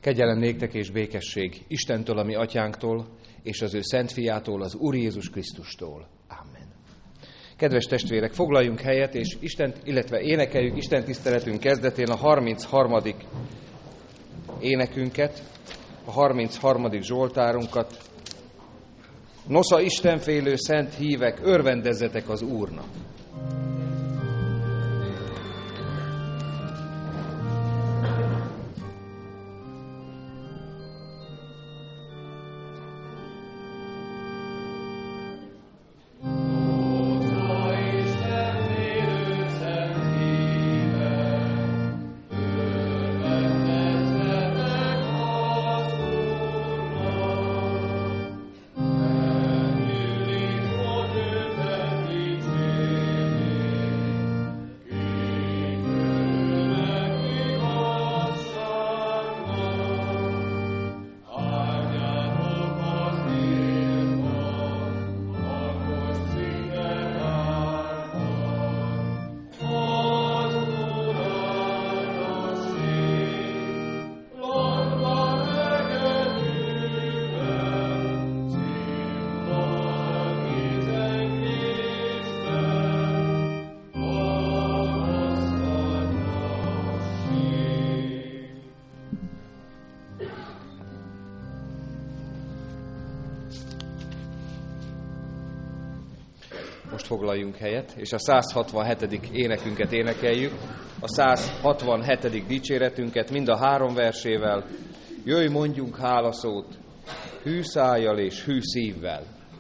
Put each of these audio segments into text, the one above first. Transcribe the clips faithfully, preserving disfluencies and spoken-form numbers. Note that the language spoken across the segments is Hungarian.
Kegyelem néktek és békesség Istentől, a mi atyánktól, és az ő szent fiától, az Úr Jézus Krisztustól. Amen. Kedves testvérek, foglaljunk helyet, és Istent, illetve énekeljük Isten tiszteletünk kezdetén a harmincharmadik énekünket, a harmincharmadik zsoltárunkat. Nosza istenfélő szent hívek, örvendezzetek az Úrnak! Most foglaljunk helyet, és a száz hatvanhetedik énekünket énekeljük, a száz hatvanhetedik dicséretünket mind a három versével. Jöjj, mondjunk hálaszót, hű szájjal és hű szívvel.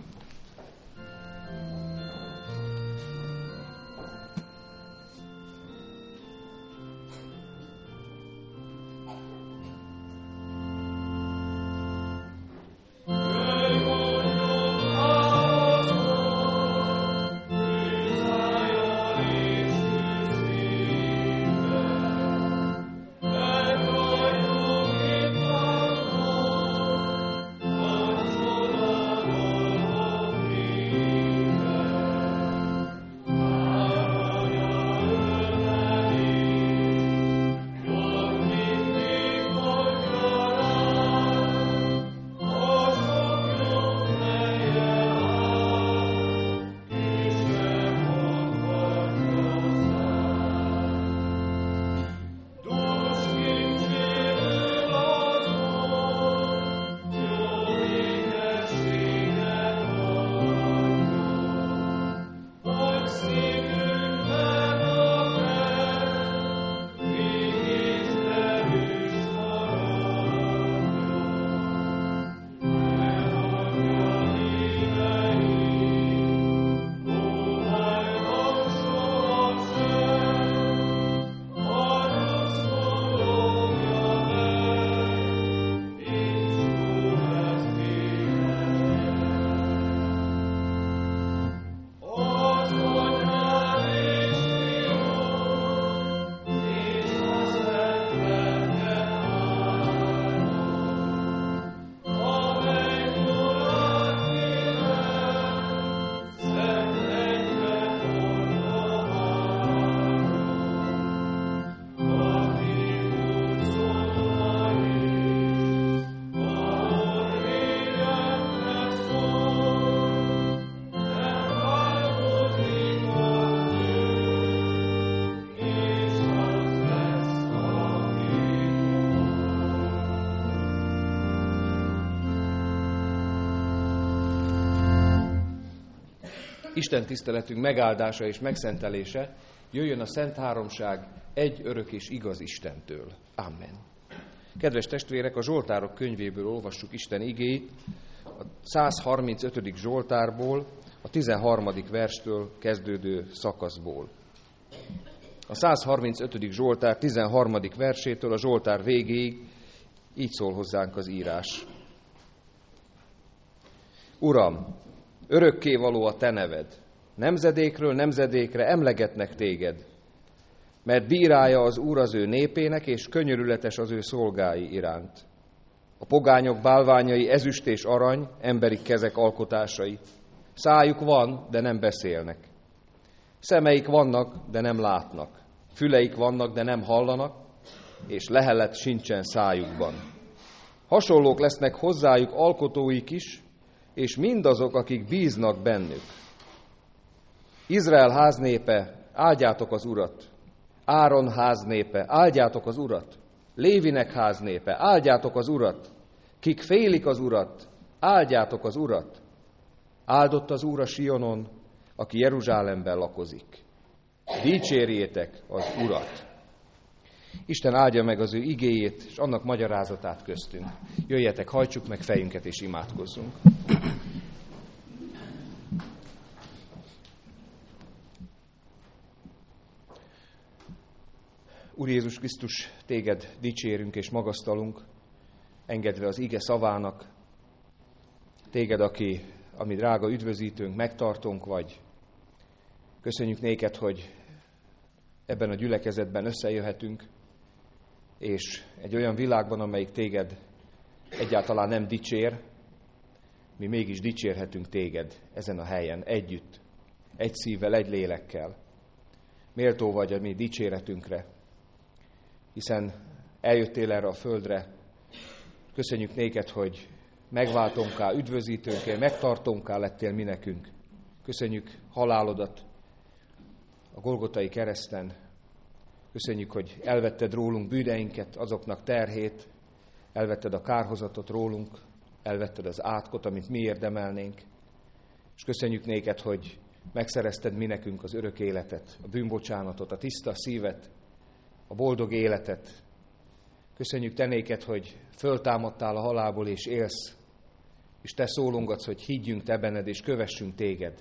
Isten tiszteletünk megáldása és megszentelése jöjjön a Szent Háromság egy örök és igaz Istentől. Amen. Kedves testvérek, a Zsoltárok könyvéből olvassuk Isten igéit, a száz harmincötödik Zsoltárból, a tizenharmadik verstől kezdődő szakaszból. A száz harmincötödik Zsoltár tizenharmadik versétől a Zsoltár végéig így szól hozzánk az írás. Uram, örökkévaló a te neved, nemzedékről nemzedékre emlegetnek téged, mert bírálja az Úr az ő népének, és könyörületes az ő szolgái iránt. A pogányok bálványai ezüst és arany, emberi kezek alkotásai. Szájuk van, de nem beszélnek. Szemeik vannak, de nem látnak. Füleik vannak, de nem hallanak, és lehelet sincsen szájukban. Hasonlók lesznek hozzájuk alkotóik is, és mindazok, akik bíznak bennük. Izrael háznépe, áldjátok az Urat! Áron háznépe, áldjátok az Urat! Lévinek háznépe, áldjátok az Urat! Kik félik az Urat, áldjátok az Urat! Áldott az Úr a Sionon, aki Jeruzsálemben lakozik. Dicsérjétek az Urat! Isten áldja meg az ő igéjét, és annak magyarázatát köztünk. Jöjjetek, hajtsuk meg fejünket, és imádkozzunk. Úr Jézus Krisztus, téged dicsérünk és magasztalunk, engedve az ige szavának. Téged, aki, ami drága üdvözítőnk, megtartónk vagy. Köszönjük néked, hogy ebben a gyülekezetben összejöhetünk, és egy olyan világban, amelyik téged egyáltalán nem dicsér, mi mégis dicsérhetünk téged ezen a helyen együtt, egy szívvel, egy lélekkel. Méltó vagy a mi dicséretünkre, hiszen eljöttél erre a földre. Köszönjük néked, hogy megváltónká, üdvözítőnké, megtartónká lettél mi nekünk. Köszönjük halálodat a Golgotai kereszten. Köszönjük, hogy elvetted rólunk bűneinket, azoknak terhét, elvetted a kárhozatot rólunk, elvetted az átkot, amit mi érdemelnénk. És köszönjük néked, hogy megszerezted mi nekünk az örök életet, a bűnbocsánatot, a tiszta szívet, a boldog életet. Köszönjük te néked, hogy föltámadtál a halálból és élsz, és te szólongatsz, hogy higgyünk te benned és kövessünk téged.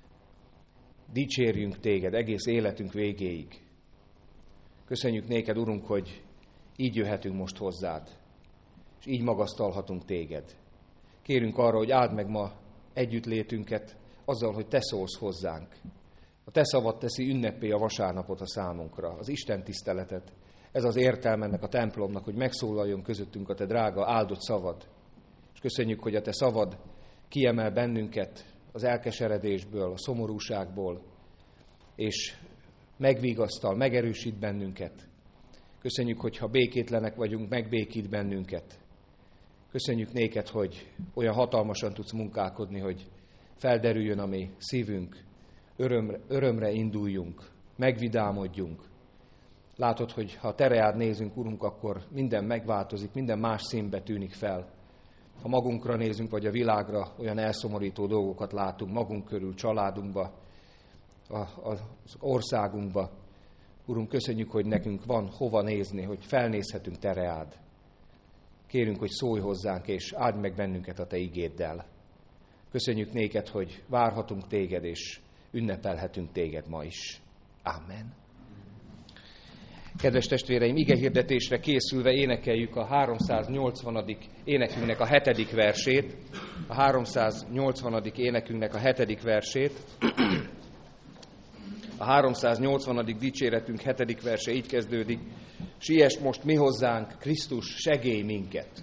Dicsérjünk téged egész életünk végéig. Köszönjük néked, Urunk, hogy így jöhetünk most hozzád, és így magasztalhatunk téged. Kérünk arra, hogy áld meg ma együttlétünket azzal, hogy te szólsz hozzánk. A te szavad teszi ünnepé a vasárnapot a számunkra, az Isten tiszteletet. Ez az értelme ennek a templomnak, hogy megszólaljon közöttünk a te drága, áldott szavad. És köszönjük, hogy a te szavad kiemel bennünket az elkeseredésből, a szomorúságból, és megvigasztal, megerősít bennünket. Köszönjük, hogy ha békétlenek vagyunk, megbékít bennünket. Köszönjük néked, hogy olyan hatalmasan tudsz munkálkodni, hogy felderüljön a mi szívünk, örömre, örömre induljunk, megvidámodjunk. Látod, hogy ha te reád nézünk, Urunk, akkor minden megváltozik, minden más színbe tűnik fel. Ha magunkra nézünk, vagy a világra, olyan elszomorító dolgokat látunk magunk körül, családunkba, az országunkba. Urunk, köszönjük, hogy nekünk van hova nézni, hogy felnézhetünk te reád. Kérünk, hogy szólj hozzánk, és áld meg bennünket a te igéddel. Köszönjük néked, hogy várhatunk téged, és ünnepelhetünk téged ma is. Amen. Kedves testvéreim, igehirdetésre készülve énekeljük a háromszáznyolcvanadik énekünknek a hetedik versét. A háromszáznyolcvanadik énekünknek a hetedik versét. A háromszáznyolcvanadik dicséretünk hetedik verse így kezdődik. Siess most mi hozzánk, Krisztus, segélj minket!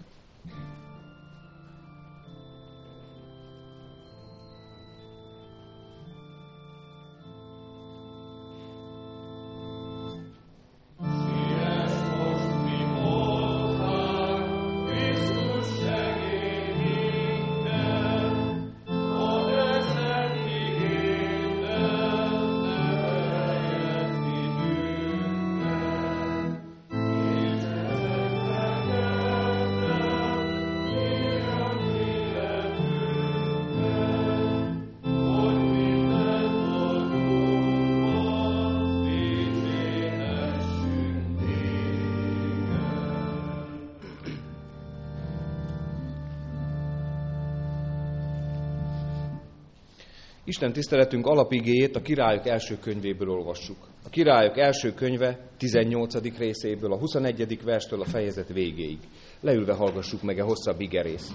Isten tiszteletünk alapigéjét a Királyok első könyvéből olvassuk. A Királyok első könyve tizennyolcadik részéből, a huszonegyedik verstől a fejezet végéig. Leülve hallgassuk meg a hosszabb igerészt.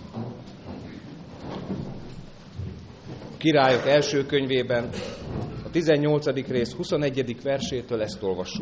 A Királyok első könyvében a tizennyolcadik rész huszonegyedik versétől ezt olvassuk.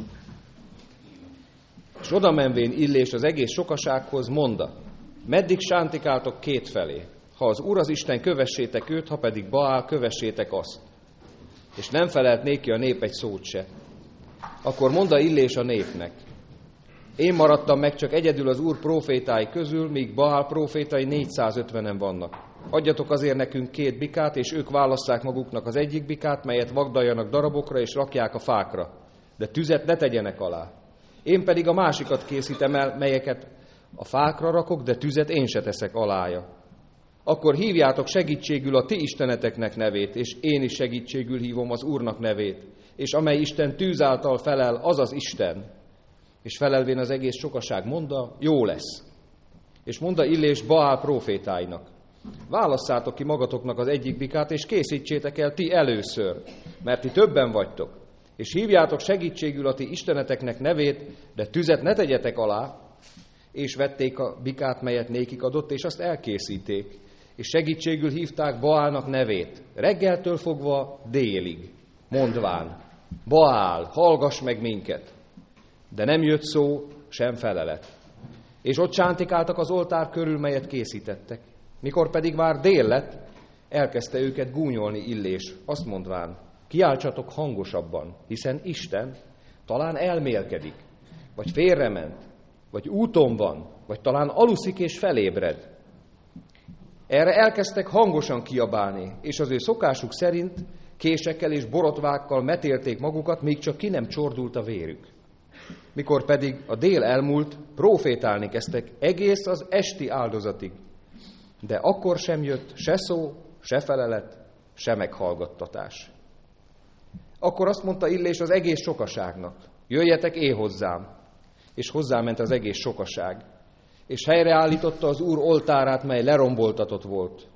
És oda menvén Illés az egész sokasághoz monda, meddig sántikáltok kétfelé? Ha az Úr az Isten, kövessétek őt, ha pedig Baál, kövessétek azt. És nem felelt néki a nép egy szót se. Akkor mondta Illés a népnek, Én maradtam meg csak egyedül az Úr prófétái közül, míg Baál prófétai négyszázötvenen vannak. Adjatok azért nekünk két bikát, és ők válasszák maguknak az egyik bikát, melyet vagdaljanak darabokra, és rakják a fákra. De tüzet ne tegyenek alá. Én pedig a másikat készítem el, melyeket a fákra rakok, de tüzet én se teszek alája. Akkor hívjátok segítségül a ti isteneteknek nevét, és én is segítségül hívom az Úrnak nevét. És amely Isten tűz által felel, az az Isten. És felelvén az egész sokaság mondta, jó lesz. És mondta Illés Baál prófétáinak, válasszátok ki magatoknak az egyik bikát, és készítsétek el ti először, mert ti többen vagytok. És hívjátok segítségül a ti isteneteknek nevét, de tüzet ne tegyetek alá, és vették a bikát, melyet nékik adott, és azt elkészíték. És segítségül hívták Baálnak nevét, reggeltől fogva délig, mondván, Baál, hallgass meg minket! De nem jött szó, sem felelet. És ott csántikáltak az oltár körül, melyet készítettek. Mikor pedig már dél lett, elkezdte őket gúnyolni Illés, azt mondván, kiáltsatok hangosabban, hiszen Isten talán elmélkedik, vagy félrement, vagy úton van, vagy talán aluszik és felébred. Erre elkezdtek hangosan kiabálni, és az ő szokásuk szerint késekkel és borotvákkal metélték magukat, míg csak ki nem csordult a vérük. Mikor pedig a dél elmúlt, prófétálni kezdtek egész az esti áldozatig. De akkor sem jött se szó, se felelet, se meghallgattatás. Akkor azt mondta Illés az egész sokaságnak, jöjjetek én hozzám. És hozzáment az egész sokaság. És helyreállította az Úr oltárát, mely leromboltatott volt.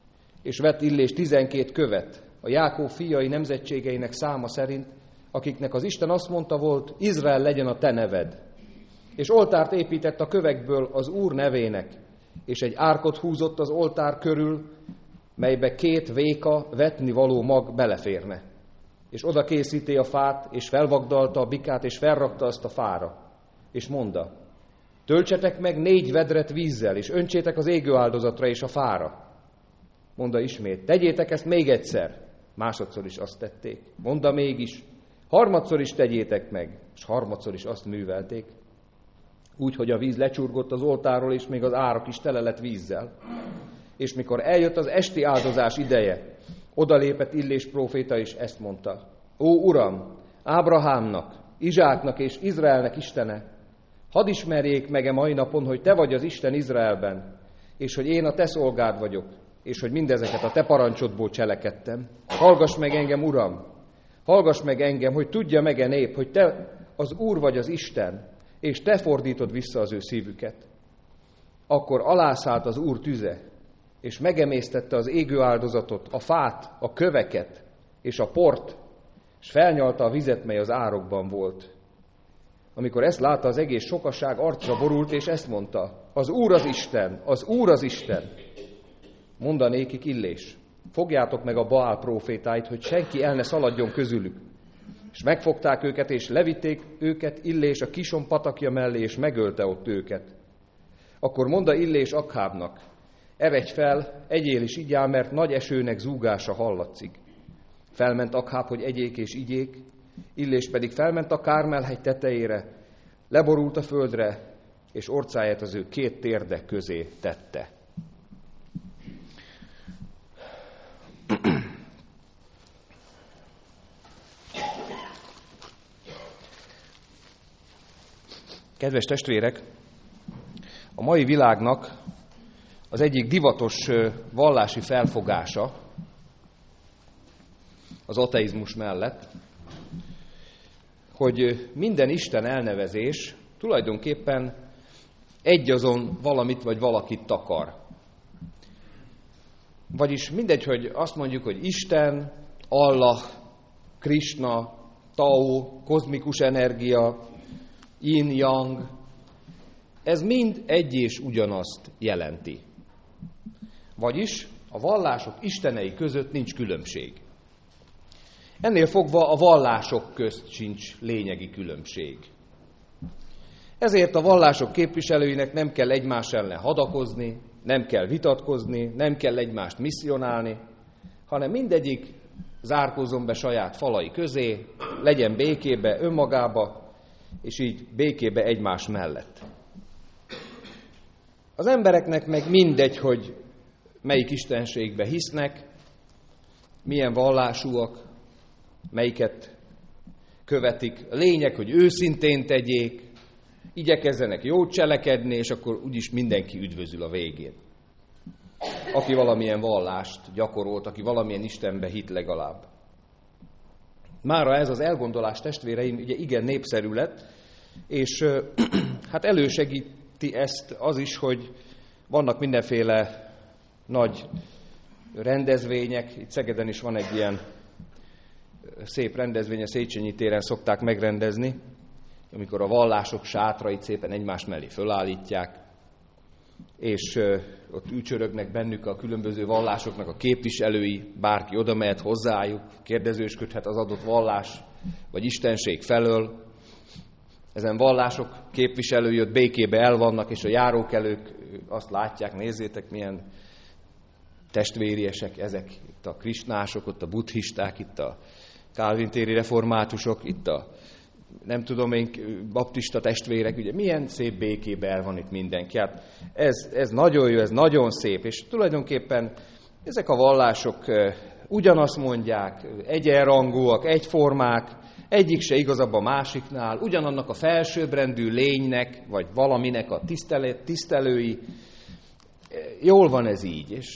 És vett Illés tizenkét követ, a Jákob fiai nemzetségeinek száma szerint, akiknek az Isten azt mondta volt, Izrael legyen a te neved. És oltárt épített a kövekből az Úr nevének, és egy árkot húzott az oltár körül, melybe két véka vetni való mag beleférne. És oda készíti a fát, és felvagdalta a bikát, és felrakta azt a fára. És mondta, töltsetek meg négy vedret vízzel, és öntsétek az égő áldozatra és a fára. Mondta ismét, tegyétek ezt még egyszer. Másodszor is azt tették. Mondta mégis, harmadszor is tegyétek meg, és harmadszor is azt művelték. Úgy, hogy a víz lecsurgott az oltáról, és még az árak is tele lett vízzel. És mikor eljött az esti áldozás ideje, odalépett Illés próféta, és ezt mondta. Ó, Uram, Ábrahámnak, Izsáknak és Izraelnek Istene, hadd ismerjék meg-e mai napon, hogy te vagy az Isten Izraelben, és hogy én a te szolgád vagyok, és hogy mindezeket a te parancsodból cselekedtem. Hallgass meg engem, Uram, hallgass meg engem, hogy tudja meg-e nép, hogy te az Úr vagy az Isten, és te fordítod vissza az ő szívüket. Akkor alászállt az Úr tüze, és megemésztette az égő áldozatot, a fát, a köveket és a port, és felnyalta a vizet, mely az árokban volt. Amikor ezt látta, az egész sokaság arcra borult, és ezt mondta, az Úr az Isten, az Úr az Isten. Mondanékik Illés, fogjátok meg a Baál prófétáit, hogy senki el ne szaladjon közülük. És megfogták őket, és levitték őket Illés a Kison patakja mellé, és megölte ott őket. Akkor mondta Illés Akhábnak, eredj fel, egyél is igyál, mert nagy esőnek zúgása hallatszik. Felment Akháb, hogy egyék és igyék, Illés pedig felment a Kármel-hegy tetejére, leborult a földre, és orcáját az ő két térde közé tette. Kedves testvérek, a mai világnak az egyik divatos vallási felfogása az ateizmus mellett, hogy minden Isten elnevezés tulajdonképpen egyazon valamit vagy valakit takar. Vagyis mindegy, hogy azt mondjuk, hogy Isten, Allah, Krishna, Tao, kozmikus energia, Yin-Yang, ez mind egy és ugyanazt jelenti. Vagyis a vallások istenei között nincs különbség. Ennél fogva a vallások közt sincs lényegi különbség. Ezért a vallások képviselőinek nem kell egymás ellen hadakozni, nem kell vitatkozni, nem kell egymást misszionálni, hanem mindegyik zárkózzon be saját falai közé, legyen békébe, önmagába, és így békébe egymás mellett. Az embereknek meg mindegy, hogy melyik istenségbe hisznek, milyen vallásúak, melyiket követik. A lényeg, hogy őszintén tegyék, igyekezzenek jót cselekedni, és akkor úgyis mindenki üdvözül a végén. Aki valamilyen vallást gyakorolt, aki valamilyen Istenbe hitt legalább. Mára ez az elgondolás, testvéreim, ugye igen népszerű lett, és hát elősegíti ezt az is, hogy vannak mindenféle nagy rendezvények. Itt Szegeden is van egy ilyen szép rendezvény, a Széchenyi téren szokták megrendezni, amikor a vallások sátrait szépen egymás mellé fölállítják, és ott ücsörögnek bennük a különböző vallásoknak a képviselői, bárki oda mehet hozzájuk, kérdezősködhet az adott vallás vagy istenség felől. Ezen vallások képviselői ott békébe el vannak, és a járókelők azt látják, nézzétek, milyen testvériesek ezek, itt a krisnások, ott a buddhisták, itt a kálvintéri reformátusok, itt a nem tudom én, baptista testvérek, ugye milyen szép békébe el van itt mindenki. Hát ez, ez nagyon jó, ez nagyon szép, és tulajdonképpen ezek a vallások ugyanazt mondják, egyenrangúak, egyformák, egyik se igazabb a másiknál, ugyanannak a felsőbbrendű lénynek, vagy valaminek a tisztelet, tisztelői. Jól van ez így, és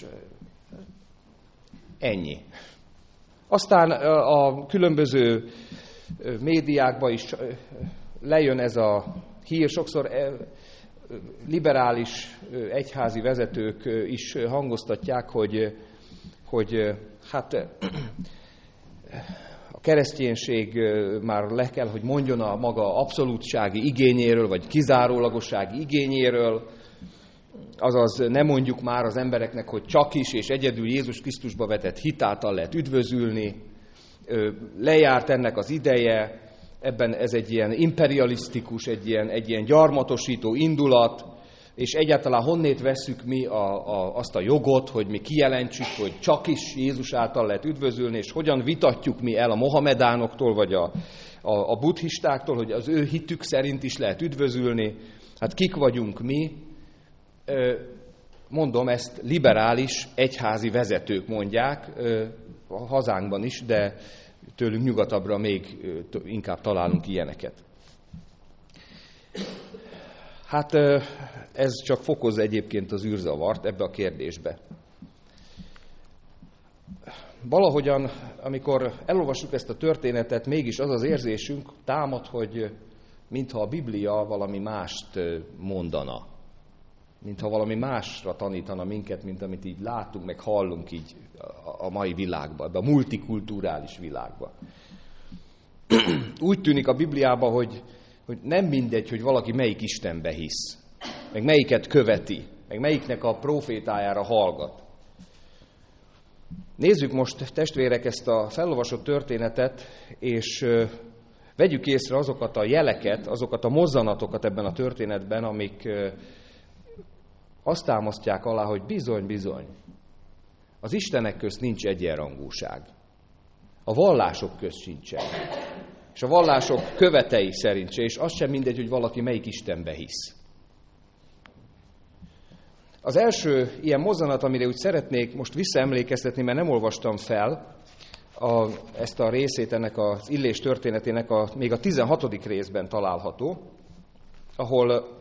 ennyi. Aztán a különböző médiákban is lejön ez a hír, sokszor liberális egyházi vezetők is hangoztatják, hogy, hogy hát a kereszténység már le kell, hogy mondjon a maga abszolútsági igényéről, vagy kizárólagossági igényéről, azaz nem mondjuk már az embereknek, hogy csak is és egyedül Jézus Krisztusba vetett hit által lehet üdvözülni, lejárt ennek az ideje, ebben ez egy ilyen imperialisztikus, egy ilyen, egy ilyen gyarmatosító indulat, és egyáltalán honnét vesszük mi a, a, azt a jogot, hogy mi kijelentsük, hogy csak is Jézus által lehet üdvözülni, és hogyan vitatjuk mi el a mohamedánoktól, vagy a, a, a buddhistáktól, hogy az ő hitük szerint is lehet üdvözülni. Hát kik vagyunk mi? Mondom, ezt liberális egyházi vezetők mondják, a hazánkban is, de tőlünk nyugatabbra még inkább találunk ilyeneket. Hát ez csak fokoz egyébként az űrzavart ebbe a kérdésbe. Valahogyan, amikor elolvassuk ezt a történetet, mégis az az érzésünk támad, hogy mintha a Biblia valami mást mondana. Mintha valami másra tanítana minket, mint amit így látunk, meg hallunk így a mai világban, ebben a multikulturális világban. Úgy tűnik a Bibliában, hogy, hogy nem mindegy, hogy valaki melyik Istenbe hisz, meg melyiket követi, meg melyiknek a profétájára hallgat. Nézzük most, testvérek, ezt a felolvasott történetet, és vegyük észre azokat a jeleket, azokat a mozzanatokat ebben a történetben, amik azt támasztják alá, hogy bizony, bizony, az istenek közt nincs egyenrangúság. A vallások közt sincsen. És a vallások követei szerint se, és az sem mindegy, hogy valaki melyik Istenbe hisz. Az első ilyen mozzanat, amire úgy szeretnék most visszaemlékeztetni, mert nem olvastam fel a, ezt a részét ennek az Illés történetének, a, még a tizenhatodik részben található, ahol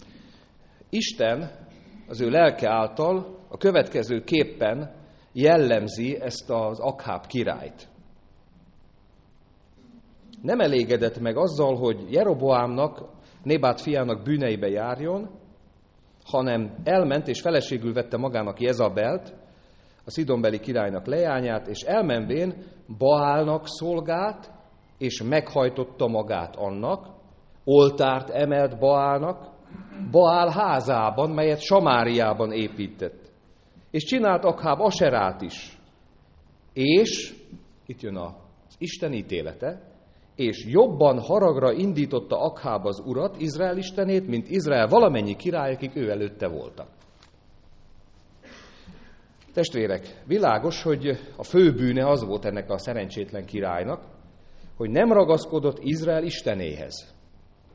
Isten az ő lelke által a következő képpen jellemzi ezt az Akháb királyt. Nem elégedett meg azzal, hogy Jeroboámnak, Nébát fiának bűneibe járjon, hanem elment és feleségül vette magának Jezabelt, a szidonbeli királynak leányát, és elmenvén Baálnak szolgált, és meghajtotta magát annak, oltárt emelt Baálnak, Baál házában, melyet Samáriában épített. És csinált Akháb Aserát is. És, itt jön az Isten ítélete, és jobban haragra indította Akháb az urat, Izrael istenét, mint Izrael valamennyi király, akik ő előtte voltak. Testvérek, világos, hogy a fő bűne az volt ennek a szerencsétlen királynak, hogy nem ragaszkodott Izrael istenéhez.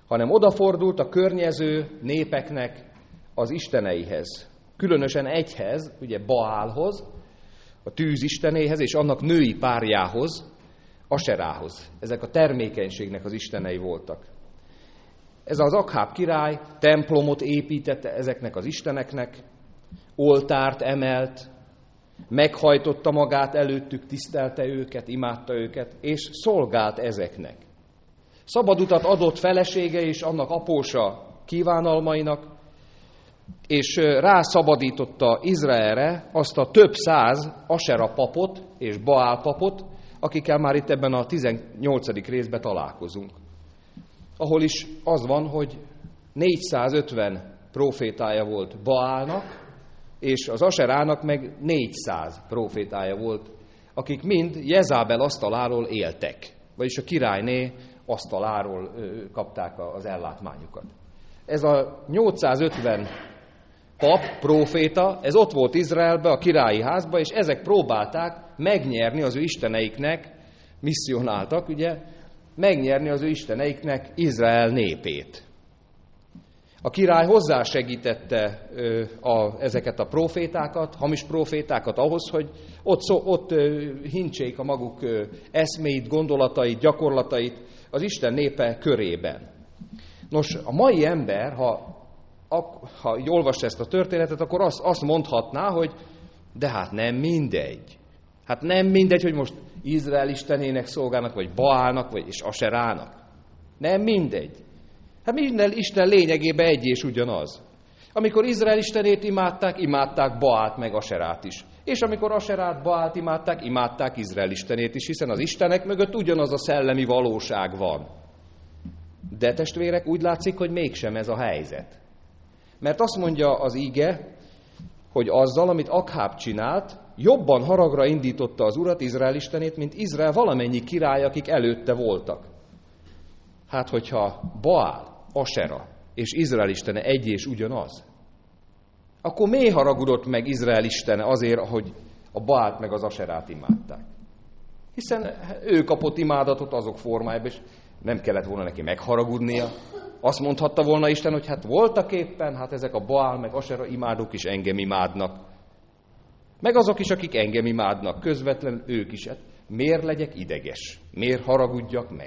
hanem odafordult a környező népeknek az isteneihez. Különösen egyhez, ugye Baálhoz, a tűz istenéhez, és annak női párjához, Aserához. Ezek a termékenységnek az istenei voltak. Ez az Akháb király templomot építette ezeknek az isteneknek, oltárt emelt, meghajtotta magát előttük, tisztelte őket, imádta őket, és szolgált ezeknek. Szabad utat adott felesége és annak apósa kívánalmainak, és rászabadította Izraelre azt a több száz Asera papot és Baál papot, akikkel már itt ebben a tizennyolcadik részben találkozunk. Ahol is az van, hogy négyszázötven profétája volt Baálnak, és az Aserának meg négyszáz profétája volt, akik mind Jezábel asztaláról éltek, vagyis a királyné asztaláról kapták az ellátmányukat. Ez a nyolcszázötven pap, proféta, ez ott volt Izraelbe, a királyi házba, és ezek próbálták megnyerni az ő isteneiknek, misszionáltak, ugye, megnyerni az ő isteneiknek Izrael népét. A király hozzásegítette ö, a, ezeket a profétákat, hamis profétákat ahhoz, hogy ott, szó, ott ö, hintsék a maguk ö, eszméit, gondolatait, gyakorlatait az Isten népe körében. Nos, a mai ember, ha, ha olvassa ezt a történetet, akkor azt, azt mondhatná, hogy de hát nem mindegy. Hát nem mindegy, hogy most Izrael istenének szolgálnak, vagy Baálnak, vagy és Aserának. Nem mindegy. Hát minden Isten lényegében egy és ugyanaz. Amikor Izrael istenét imádták, imádták Baált meg Aserát is. És amikor Aserát, Baált imádták, imádták Izrael istenét is, hiszen az istenek mögött ugyanaz a szellemi valóság van. De testvérek, úgy látszik, hogy mégsem ez a helyzet. Mert azt mondja az íge, hogy azzal, amit Akháb csinált, jobban haragra indította az Urat, Izrael istenét, mint Izrael valamennyi király, akik előtte voltak. Hát, hogyha Baál, Asera és Izrael istene egy és ugyanaz, akkor miért haragudott meg Izrael istene azért, hogy a Baált meg az Aserát imádták? Hiszen ő kapott imádatot azok formájában, és nem kellett volna neki megharagudnia. Azt mondhatta volna Isten, hogy hát voltak éppen, hát ezek a Baál meg Asera imádók is engem imádnak. Meg azok is, akik engem imádnak, közvetlen ők is. Hát miért legyek ideges? Miért haragudjak meg?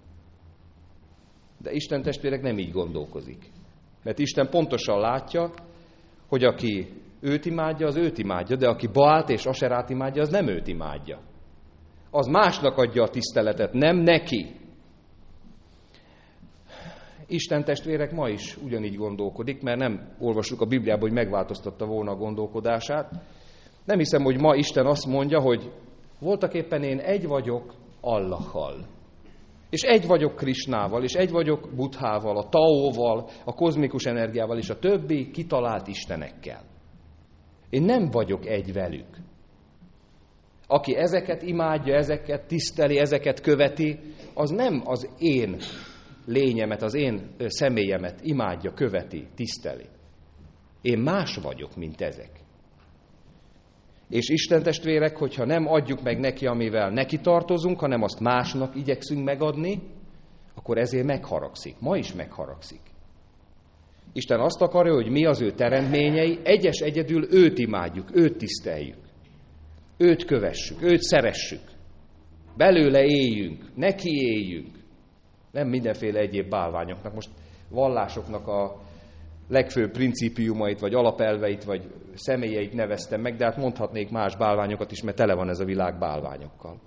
De Isten, testvérek, nem így gondolkozik. Mert Isten pontosan látja, hogy aki őt imádja, az őt imádja, de aki Baált és Aserát imádja, az nem őt imádja. Az másnak adja a tiszteletet, nem neki. Isten, testvérek, ma is ugyanígy gondolkodik, mert nem olvassuk a Bibliában, hogy megváltoztatta volna a gondolkodását. Nem hiszem, hogy ma Isten azt mondja, hogy voltak éppen én egy vagyok Allahhal. És egy vagyok Krisnával, és egy vagyok Buddhával, a Taóval, a kozmikus energiával, és a többi kitalált istenekkel. Én nem vagyok egy velük. Aki ezeket imádja, ezeket tiszteli, ezeket követi, az nem az én lényemet, az én személyemet imádja, követi, tiszteli. Én más vagyok, mint ezek. És Isten, testvérek, hogyha nem adjuk meg neki, amivel neki tartozunk, hanem azt másnak igyekszünk megadni, akkor ezért megharagszik. Ma is megharagszik. Isten azt akarja, hogy mi az ő teremtményei, egyes egyedül őt imádjuk, őt tiszteljük. Őt kövessük, őt szeressük. Belőle éljünk, neki éljünk. Nem mindenféle egyéb bálványoknak. Most vallásoknak a legfőbb principiumait, vagy alapelveit, vagy személyeit neveztem meg, de hát mondhatnék más bálványokat is, mert tele van ez a világ bálványokkal.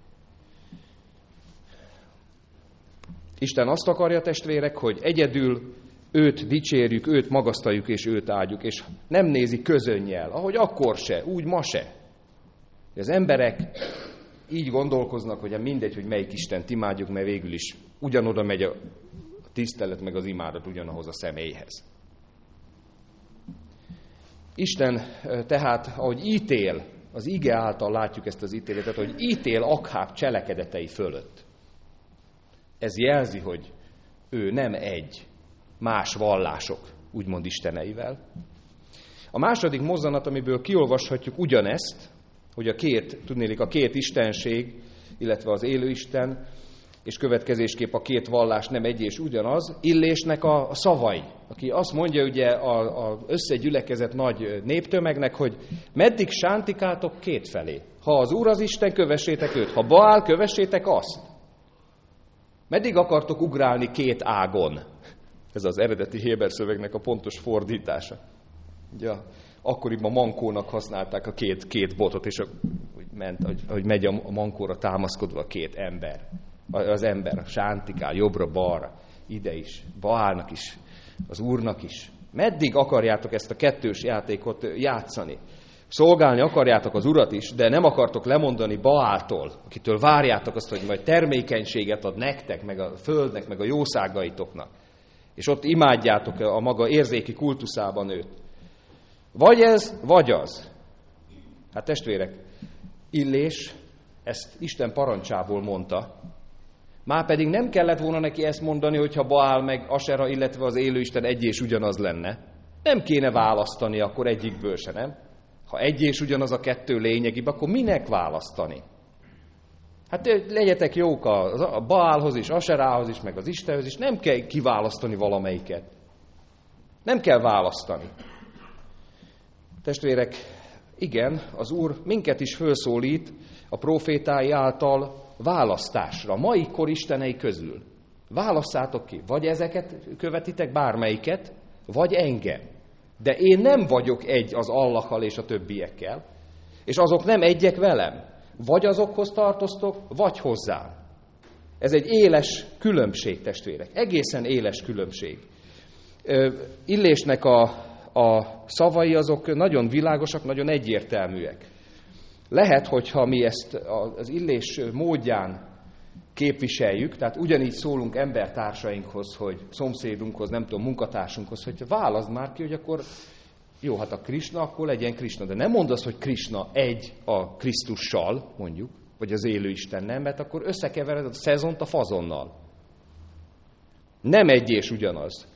Isten azt akarja, testvérek, hogy egyedül őt dicsérjük, őt magasztaljuk és őt áldjuk, és nem nézi közönnyel, ahogy akkor se, úgy ma se. Az emberek így gondolkoznak, hogy mindegy, hogy melyik Istent imádjuk, mert végül is ugyanoda megy a tisztelet meg az imádat ugyanahoz a személyhez. Isten tehát, ahogy ítél, az ige által látjuk ezt az ítéletet, hogy ítél Akháb cselekedetei fölött. Ez jelzi, hogy ő nem egy, más vallások, úgymond isteneivel. A második mozzanat, amiből kiolvashatjuk ugyanezt, hogy a két, tudnélik, a két istenség, illetve az élő Isten, és következésképp a két vallás nem egy és ugyanaz, Illésnek a szavai, aki azt mondja ugye az összegyülekezett nagy néptömegnek, hogy meddig sántikáltok kétfelé. Ha az Úr az Isten, kövessétek őt, ha Baál, kövessétek azt. Meddig akartok ugrálni két ágon? Ez az eredeti héber szövegnek a pontos fordítása. Ugye, akkoriban mankónak használták a két, két botot, és a, hogy, ment, hogy, hogy megy a mankóra támaszkodva a két ember. Az ember sántikál jobbra-balra, ide is, Baálnak is, az Úrnak is. Meddig akarjátok ezt a kettős játékot játszani? Szolgálni akarjátok az Urat is, de nem akartok lemondani Baáltól, akitől várjátok azt, hogy majd termékenységet ad nektek, meg a földnek, meg a jószágaitoknak. És ott imádjátok a maga érzéki kultuszában őt. Vagy ez, vagy az. Hát testvérek, Illés ezt Isten parancsából mondta, már pedig nem kellett volna neki ezt mondani, hogyha Baál meg Asera, illetve az élő Isten egy és ugyanaz lenne. Nem kéne választani akkor egyikből se, nem? Ha egy és ugyanaz a kettő lényegibb, akkor minek választani? Hát legyetek jók a Baálhoz is, Aserához is, meg az Istenhez is, nem kell kiválasztani valamelyiket. Nem kell választani. Testvérek, igen, az Úr minket is felszólít a prófétái által választásra, mai kor istenei közül. Válasszátok ki, vagy ezeket követitek, bármelyiket, vagy engem. De én nem vagyok egy az Allahnal és a többiekkel, és azok nem egyek velem. Vagy azokhoz tartoztok, vagy hozzám. Ez egy éles különbség, testvérek. Egészen éles különbség. Illésnek a, a szavai azok nagyon világosak, nagyon egyértelműek. Lehet, hogyha mi ezt az Illés módján képviseljük, tehát ugyanígy szólunk embertársainkhoz, hogy szomszédunkhoz, nem tudom, munkatársunkhoz, hogy válaszd már ki, hogy akkor jó, hát a Krisna, akkor legyen Krisna. De nem mondd azt, hogy Krisna egy a Krisztussal, mondjuk, vagy az élő Istennel, mert akkor összekevered a szezont a fazonnal. Nem egy és ugyanaz.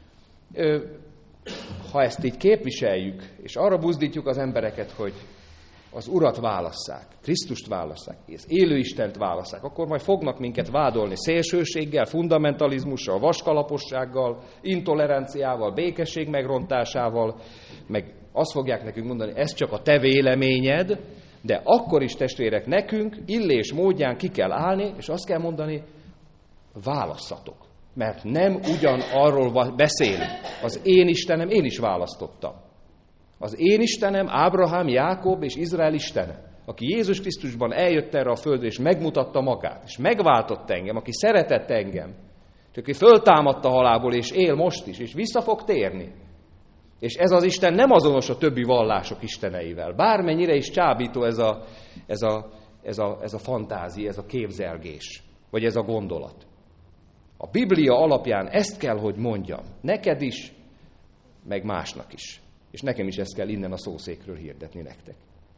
Ha ezt így képviseljük, és arra buzdítjuk az embereket, hogy az Urat válasszák, Krisztust válasszák, az élő Istent válasszák, akkor majd fognak minket vádolni szélsőséggel, fundamentalizmussal, vaskalapossággal, intoleranciával, békesség megrontásával, meg azt fogják nekünk mondani, ez csak a te véleményed, de akkor is, testvérek, nekünk Illés módján ki kell állni, és azt kell mondani, válasszatok. Mert nem ugyan arról beszélünk. Az én Istenem, én is választottam. Az én Istenem, Ábrahám, Jákob és Izrael Istene, aki Jézus Krisztusban eljött erre a földre, és megmutatta magát, és megváltott engem, aki szeretett engem, aki föltámadta halálból, és él most is, és vissza fog térni. És ez az Isten nem azonos a többi vallások isteneivel. Bármennyire is csábító ez a, ez a, ez a, ez a fantázia, ez a képzelgés, vagy ez a gondolat. A Biblia alapján ezt kell, hogy mondjam. Neked is, meg másnak is. És nekem is ezt kell innen a szószékről hirdetni nektek.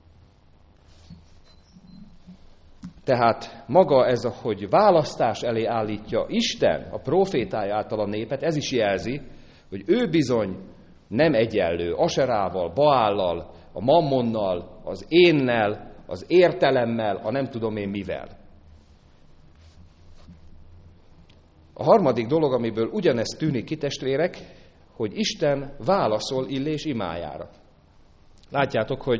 Tehát maga ez, hogy választás elé állítja Isten a prófétája által a népet, ez is jelzi, hogy ő bizony nem egyenlő Aserával, Baállal, a Mammonnal, az énnel, az értelemmel, a nem tudom én mivel. A harmadik dolog, amiből ugyanezt tűnik ki, testvérek, hogy Isten válaszol Illés imájára. Látjátok, hogy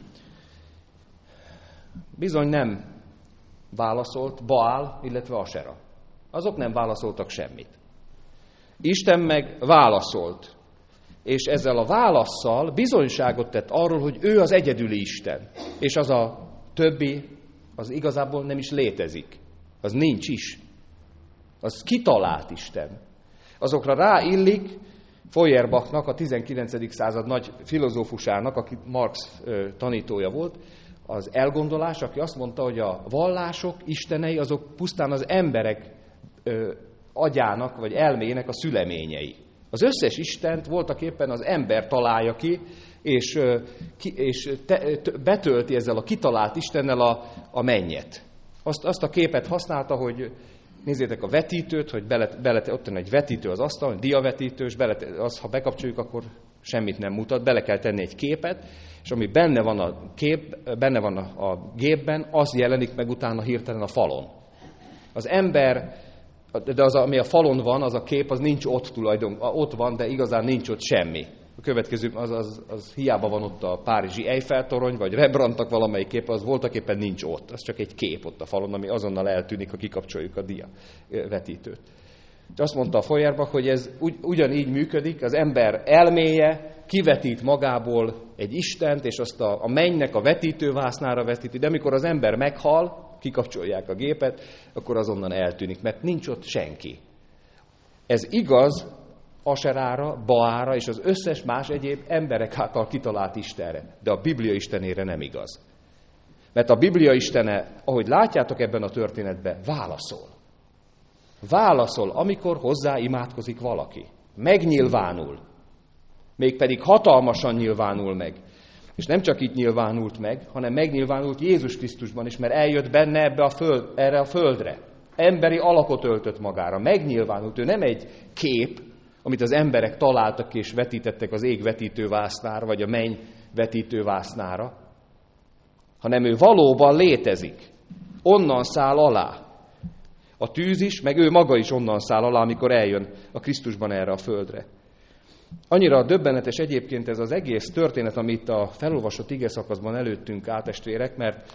bizony nem válaszolt Baál, illetve Asera. Azok nem válaszoltak semmit. Isten meg válaszolt, és ezzel a válasszal bizonyságot tett arról, hogy ő az egyedüli Isten, és az a többi, az igazából nem is létezik. Az nincs is. Az kitalált Isten. Azokra ráillik Feuerbachnak, a tizenkilencedik század nagy filozófusának, aki Marx tanítója volt, az elgondolás, aki azt mondta, hogy a vallások istenei azok pusztán az emberek agyának vagy elmének a szüleményei. Az összes Istent voltak éppen az ember találja ki, és, és te, betölti ezzel a kitalált Istennel a, a mennyet. Azt, azt a képet használta, hogy nézzétek a vetítőt, hogy bele, bele, ott van egy vetítő az asztal, egy diavetítő, és bele, az, ha bekapcsoljuk, akkor semmit nem mutat, bele kell tenni egy képet, és ami benne van a kép, benne van a, a gépben, az jelenik meg utána hirtelen a falon. Az ember, de az, ami a falon van, az a kép, az nincs ott tulajdonképpen. Ott van, de igazán nincs ott semmi. A következő, az, az, az hiába van ott a párizsi Eiffel-torony, vagy Rembrandtnak valamelyik kép, az voltaképpen nincs ott. Az csak egy kép ott a falon, ami azonnal eltűnik, ha kikapcsoljuk a dia vetítőt. Azt mondta a Feuerbach, hogy ez ugy, ugyanígy működik, az ember elméje kivetít magából egy Istent, és azt a, a mennynek a vetítővásznára vetíti, de amikor az ember meghal, kikapcsolják a gépet, akkor azonnal eltűnik, mert nincs ott senki. Ez igaz Aserára, Baára és az összes más egyéb emberek által kitalált Istenre, de a Biblia Istenére nem igaz. Mert a Biblia Istene, ahogy látjátok ebben a történetben, válaszol. Válaszol, amikor hozzá imádkozik valaki. Megnyilvánul. Mégpedig hatalmasan nyilvánul meg. És nem csak itt nyilvánult meg, hanem megnyilvánult Jézus Krisztusban is, mert eljött benne ebbe a föld, erre a földre. Emberi alakot öltött magára. Megnyilvánult. Ő nem egy kép, amit az emberek találtak és vetítettek az ég vetítővásznára, vagy a menny vetítővásznára, hanem ő valóban létezik. Onnan száll alá. A tűz is, meg ő maga is onnan száll alá, amikor eljön a Krisztusban erre a földre. Annyira döbbenetes egyébként ez az egész történet, amit a felolvasott ige szakaszban előttünk át, testvérek, mert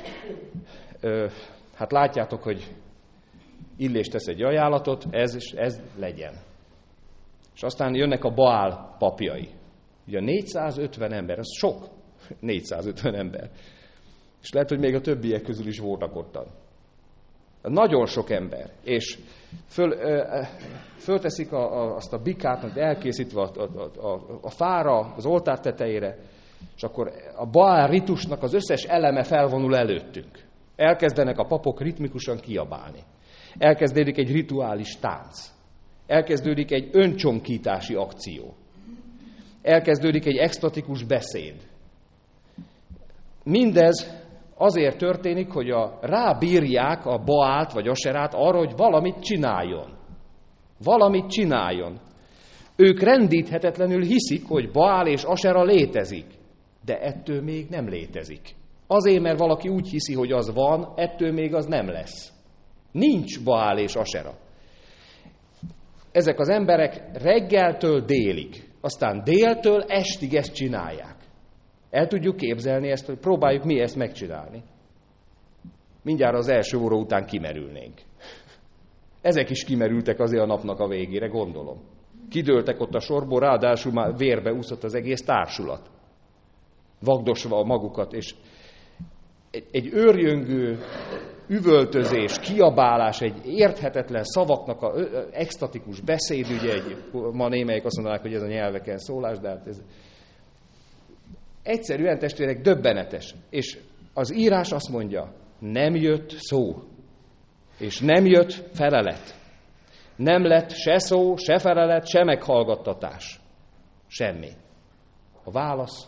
ö, hát látjátok, hogy Illés tesz egy ajánlatot, ez, ez legyen. És aztán jönnek a Baál papjai. Ugye négyszázötven ember, ez sok, négyszázötven ember. És lehet, hogy még a többiek közül is voltak ottan. Nagyon sok ember. És föl, ö, fölteszik a, a, azt a bikát, elkészítve a, a, a, a fára, az oltár tetejére, és akkor a Baál ritusnak az összes eleme felvonul előttünk. Elkezdenek a papok ritmikusan kiabálni. Elkezdődik egy rituális tánc. Elkezdődik egy öncsonkítási akció. Elkezdődik egy extatikus beszéd. Mindez azért történik, hogy a, rábírják a Baált vagy Aserát arra, hogy valamit csináljon. Valamit csináljon. Ők rendíthetetlenül hiszik, hogy Baál és Asera létezik, de ettől még nem létezik. Azért, mert valaki úgy hiszi, hogy az van, ettől még az nem lesz. Nincs Baál és Asera. Ezek az emberek reggeltől délig, aztán déltől estig ezt csinálják. El tudjuk képzelni ezt, hogy próbáljuk mi ezt megcsinálni. Mindjárt az első óra után kimerülnénk. Ezek is kimerültek azért a napnak a végére, gondolom. Kidőltek ott a sorból, ráadásul már vérbe úszott az egész társulat. Vagdosva magukat, és egy, egy őrjöngő üvöltözés, kiabálás, egy érthetetlen szavaknak a extatikus beszéd, ugye egy, ma némelyek azt mondanák, hogy ez a nyelveken szólás, de hát ez egyszerűen, testvérek, döbbenetes. És az írás azt mondja, nem jött szó, és nem jött felelet. Nem lett se szó, se felelet, se meghallgattatás. Semmi. A válasz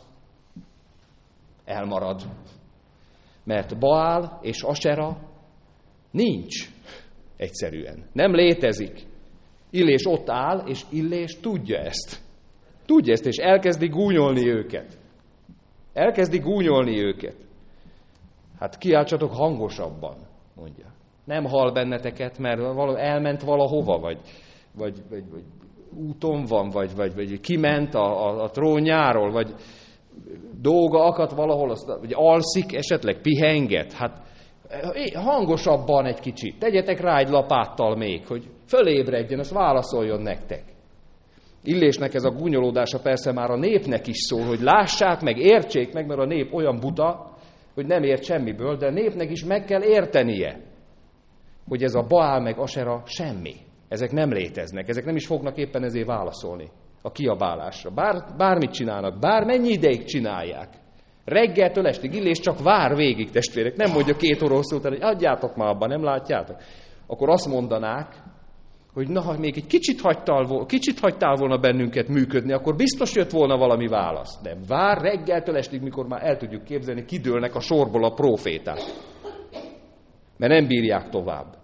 elmarad. Mert Baál és Asera nincs egyszerűen. Nem létezik. Illés ott áll, és Illés tudja ezt. Tudja ezt, és elkezdi gúnyolni őket. Elkezdi gúnyolni őket. Hát kiáltsatok hangosabban, mondja. Nem hall benneteket, mert elment valahova, vagy, vagy, vagy, vagy úton van, vagy, vagy, vagy kiment a, a, a trónjáról, vagy dolga akadt valahol, vagy alszik, esetleg pihenget. Hát hangosabban egy kicsit. Tegyetek rá egy lapáttal még, hogy fölébredjen, azt válaszoljon nektek. Illésnek ez a gúnyolódása persze már a népnek is szól, hogy lássák meg, értsék meg, mert a nép olyan buta, hogy nem ért semmiből, de a népnek is meg kell értenie, hogy ez a Baál meg Asera semmi. Ezek nem léteznek, ezek nem is fognak éppen ezért válaszolni a kiabálásra. Bár, bármit csinálnak, bármennyi ideig csinálják. Reggeltől estig Illés csak vár végig, testvérek. Nem mondja két óra hosszú után, hogy adjátok már abba, nem látjátok. Akkor azt mondanák, hogy na, ha még egy kicsit hagytál, kicsit hagytál volna bennünket működni, akkor biztos jött volna valami válasz. De vár reggeltől estig, mikor már el tudjuk képzelni, kidőlnek a sorból a próféták. Mert nem bírják tovább.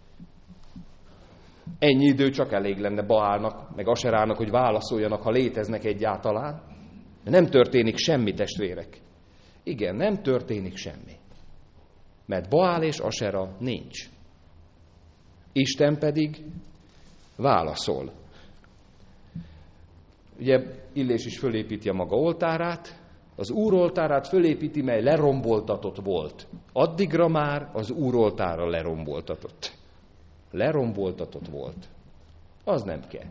Ennyi idő csak elég lenne Baálnak, meg Aserának, hogy válaszoljanak, ha léteznek egyáltalán. De nem történik semmi, testvérek. Igen, nem történik semmi. Mert Baál és Asera nincs. Isten pedig válaszol. Ugye Illés is fölépíti a maga oltárát, az Úr oltárát fölépíti, mely leromboltatott volt. Addigra már az Úr oltára leromboltatott. Leromboltatott volt. Az nem kell.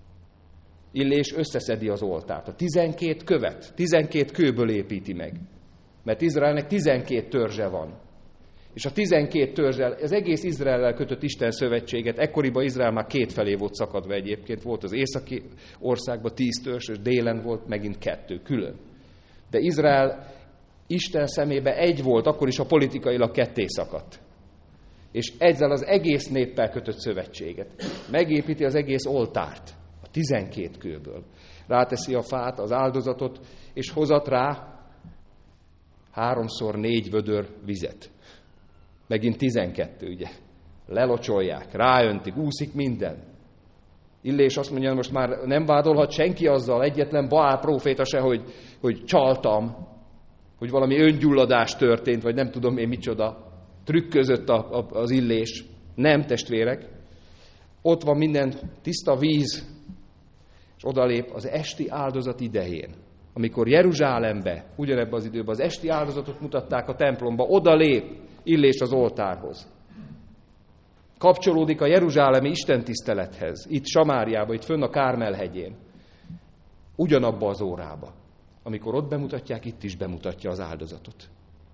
Illés összeszedi az oltárt. A tizenkét követ, tizenkét kőből építi meg. Mert Izraelnek tizenkét törzse van. És a tizenkét törzsel, az egész Izraellel kötött Isten szövetséget, ekkoriban Izrael már kétfelé volt szakadva egyébként, volt az északi országban tíz törzs, és délen volt megint kettő, külön. De Izrael Isten szemébe egy volt, akkor is a politikailag ketté szakadt. És ezzel az egész néppel kötött szövetséget. Megépíti az egész oltárt, a tizenkét kőből. Ráteszi a fát, az áldozatot, és hozat rá háromszor négy vödör vizet. Megint tizenkettő, ugye. Lelocsolják, ráöntik, úszik minden. Illés azt mondja, most már nem vádolhat senki azzal, egyetlen Baál próféta se, hogy, hogy csaltam, hogy valami öngyulladás történt, vagy nem tudom én micsoda, trükközött a, a, az Illés. Nem, testvérek. Ott van minden tiszta víz, és odalép az esti áldozat idején. Amikor Jeruzsálembe, ugyanebben az időben az esti áldozatot mutatták a templomba, odalép Illés az oltárhoz. Kapcsolódik a jeruzsálemi istentisztelethez, itt Samáriában, itt fönn a Kármel hegyén. Ugyanabba az órába. Amikor ott bemutatják, itt is bemutatja az áldozatot.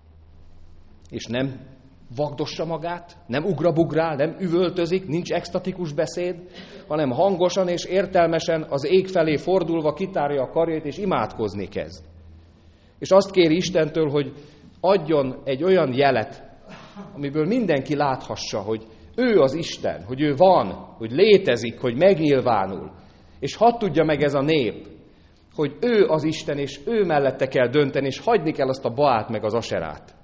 És nem vagdossa magát, nem ugrabugrál, nem üvöltözik, nincs extatikus beszéd, hanem hangosan és értelmesen az ég felé fordulva kitárja a karjait és imádkozni kezd. És azt kéri Istentől, hogy adjon egy olyan jelet, amiből mindenki láthassa, hogy ő az Isten, hogy ő van, hogy létezik, hogy megnyilvánul. És hadd tudja meg ez a nép, hogy ő az Isten, és ő mellette kell dönteni, és hagyni kell azt a Baált meg az Aserát.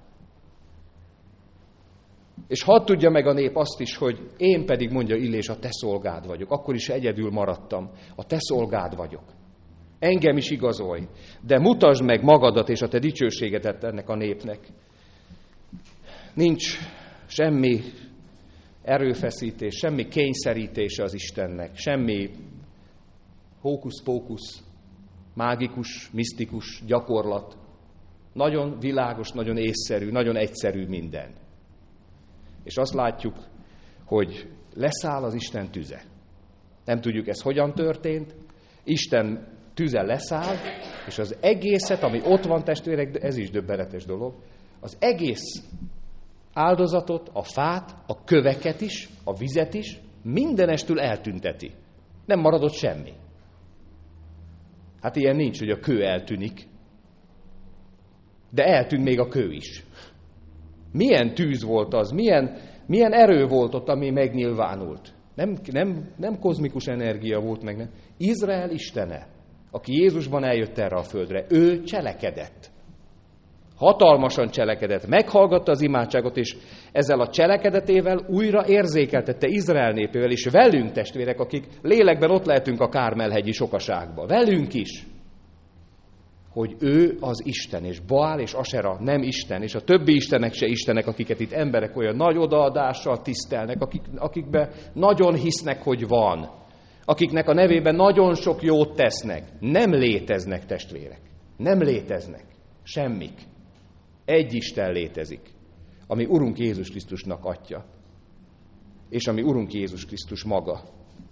És hadd tudja meg a nép azt is, hogy én pedig, mondja Illés, a te szolgád vagyok. Akkor is egyedül maradtam. A te szolgád vagyok. Engem is igazolj, de mutasd meg magadat és a te dicsőségedet ennek a népnek. Nincs semmi erőfeszítés, semmi kényszerítése az Istennek, semmi hókusz-pókusz, mágikus, misztikus gyakorlat. Nagyon világos, nagyon észszerű, nagyon egyszerű minden. És azt látjuk, hogy leszáll az Isten tüze. Nem tudjuk, ez hogyan történt. Isten tüze leszáll, és az egészet, ami ott van, testvérek, ez is döbbenetes dolog, az egész áldozatot, a fát, a köveket is, a vizet is, mindenestül eltünteti. Nem maradott semmi. Hát ilyen nincs, hogy a kő eltűnik. De eltűnt még a kő is. Milyen tűz volt az, milyen, milyen erő volt ott, ami megnyilvánult. Nem, nem, nem kozmikus energia volt meg, nem. Izrael istene, aki Jézusban eljött erre a földre, ő cselekedett. Hatalmasan cselekedett, meghallgatta az imádságot, és ezzel a cselekedetével újra érzékeltette Izrael népével, és velünk, testvérek, akik lélekben ott lehetünk a Kármel-hegyi sokaságba, velünk is, hogy ő az Isten, és Baál és Asera nem Isten, és a többi istenek se istenek, akiket itt emberek olyan nagy odaadással tisztelnek, akik, akikben nagyon hisznek, hogy van, akiknek a nevében nagyon sok jót tesznek. Nem léteznek, testvérek. Nem léteznek. Semmik. Egy Isten létezik, ami Urunk Jézus Krisztusnak Atya, és ami Urunk Jézus Krisztus maga.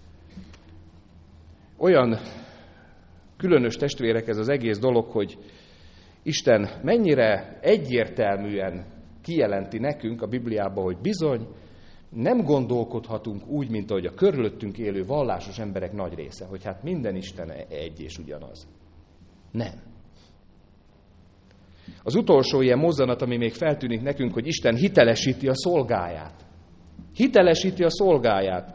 Olyan különös, testvérek, ez az egész dolog, hogy Isten mennyire egyértelműen kijelenti nekünk a Bibliában, hogy bizony nem gondolkodhatunk úgy, mint ahogy a körülöttünk élő vallásos emberek nagy része, hogy hát minden Isten egy és ugyanaz. Nem. Az utolsó ilyen mozzanat, ami még feltűnik nekünk, hogy Isten hitelesíti a szolgáját. Hitelesíti a szolgáját.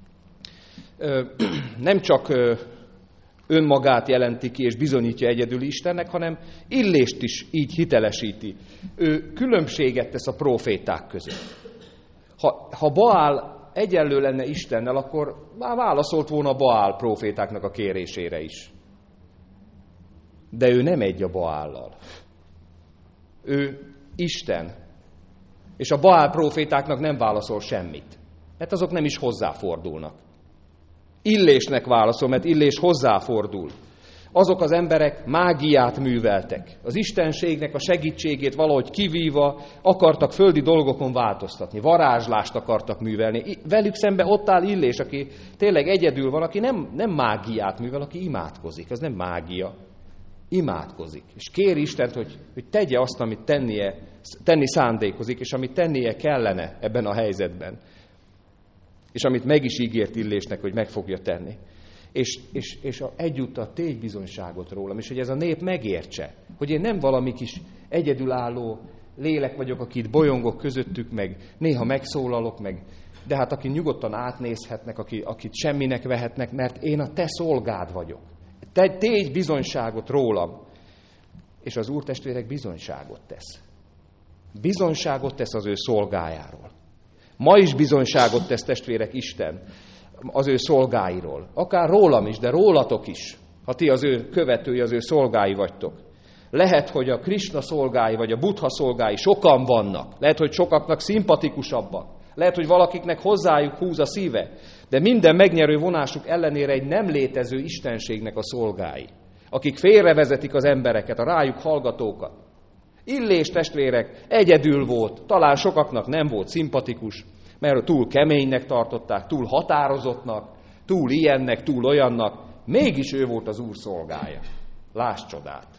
Nem csak önmagát jelenti ki és bizonyítja egyedül Istennek, hanem Illést is így hitelesíti. Ő különbséget tesz a próféták között. Ha, ha Baál egyenlő lenne Istennel, akkor már válaszolt volna Baál prófétáknak a kérésére is. De ő nem egy a Baállal. Ő Isten. És a Baál prófétáknak nem válaszol semmit. mert azok nem is hozzáfordulnak. Illésnek válaszol, mert Illés hozzáfordul. Azok az emberek mágiát műveltek. Az istenségnek a segítségét valahogy kivíva akartak földi dolgokon változtatni. Varázslást akartak művelni. Velük szemben ott áll Illés, aki tényleg egyedül van, aki nem, nem mágiát művel, aki imádkozik. Az nem mágia. Imádkozik. És kéri Istent, hogy, hogy tegye azt, amit tennie, tenni szándékozik, és amit tennie kellene ebben a helyzetben. És amit meg is ígért Illésnek, hogy meg fogja tenni. És, és, és a, egyúttal tégy bizonyságot rólam, és hogy ez a nép megértse, hogy én nem valami kis egyedülálló lélek vagyok, akit bolyongok közöttük, meg néha megszólalok, meg, de hát aki nyugodtan átnézhetnek, aki, akit semminek vehetnek, mert én a te szolgád vagyok. Te tégy bizonyságot rólam. És az úrtestvérek bizonyságot tesz. Bizonyságot tesz az ő szolgájáról. Ma is bizonyságot tesz, testvérek, Isten az ő szolgáiról. Akár rólam is, de rólatok is, ha ti az ő követői, az ő szolgái vagytok. Lehet, hogy a Krisna szolgái, vagy a Buddha szolgái sokan vannak. Lehet, hogy sokaknak szimpatikusabbak. Lehet, hogy valakiknek hozzájuk húz a szíve. De minden megnyerő vonásuk ellenére egy nem létező istenségnek a szolgái. Akik félrevezetik az embereket, a rájuk hallgatókat. Illés, testvérek, egyedül volt, talán sokaknak nem volt szimpatikus, mert túl keménynek tartották, túl határozottnak, túl ilyennek, túl olyannak, mégis ő volt az Úr szolgája. Lásd csodát!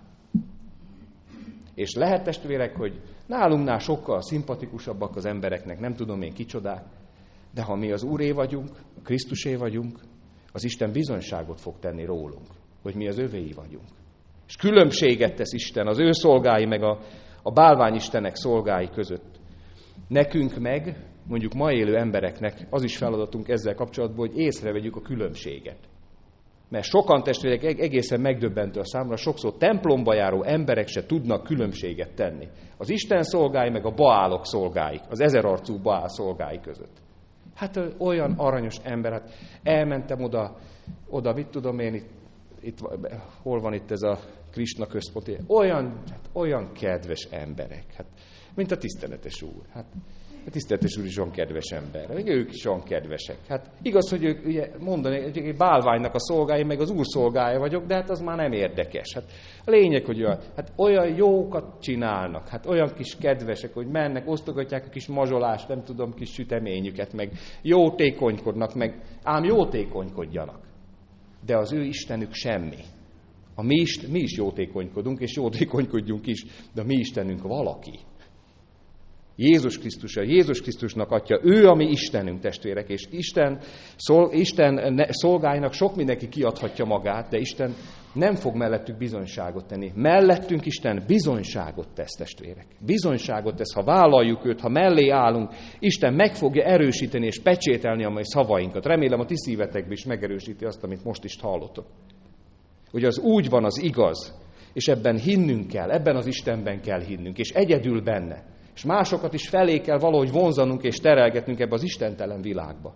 És lehet, testvérek, hogy nálunknál sokkal szimpatikusabbak az embereknek, nem tudom én kicsodák, de ha mi az Úré vagyunk, Krisztusé vagyunk, az Isten bizonyságot fog tenni rólunk, hogy mi az övéi vagyunk. És különbséget tesz Isten az ő szolgái meg a, a bálványistenek szolgái között. Nekünk meg, mondjuk ma élő embereknek az is feladatunk ezzel kapcsolatban, hogy észrevegyük a különbséget. Mert sokan, testvérek, egészen megdöbbentő a számra, sokszor templomba járó emberek se tudnak különbséget tenni. Az Isten szolgái meg a Baálok szolgái, az ezerarcú Baál szolgái között. Hát olyan aranyos ember, hát elmentem oda, oda, mit tudom én, itt, itt, hol van itt ez a Krisna központ, olyan, hát olyan kedves emberek, hát, mint a tiszteletes úr. Hát, a tiszteletes úr is olyan kedves ember, még ők is olyan kedvesek. Hát igaz, hogy ők ugye mondani, hogy egy bálványnak a szolgái, meg az úr szolgája vagyok, de hát az már nem érdekes. Hát a lényeg, hogy olyan, hát olyan jókat csinálnak, hát olyan kis kedvesek, hogy mennek, osztogatják a kis mazsolást, nem tudom, kis süteményüket, meg jótékonykodnak, meg ám jótékonykodjanak. De az ő Istenük semmi. A mi, is, mi is jótékonykodunk, és jótékonykodjunk is, de a mi Istenünk valaki. Jézus Krisztus, a Jézus Krisztusnak atya, ő a mi Istenünk, testvérek, és Isten, szol, Isten szolgáinak sok mindenki kiadhatja magát, de Isten nem fog mellettük bizonyságot tenni. Mellettünk Isten bizonyságot tesz, testvérek. Bizonyságot tesz, ha vállaljuk őt, ha mellé állunk, Isten meg fogja erősíteni és pecsételni a mai szavainkat. Remélem a ti szívetekben is megerősíti azt, amit most is hallottok. Hogy az úgy van, az igaz, és ebben hinnünk kell, ebben az Istenben kell hinnünk, és egyedül benne. És másokat is felé kell valahogy vonzanunk és terelgetnünk ebbe az istentelen világba.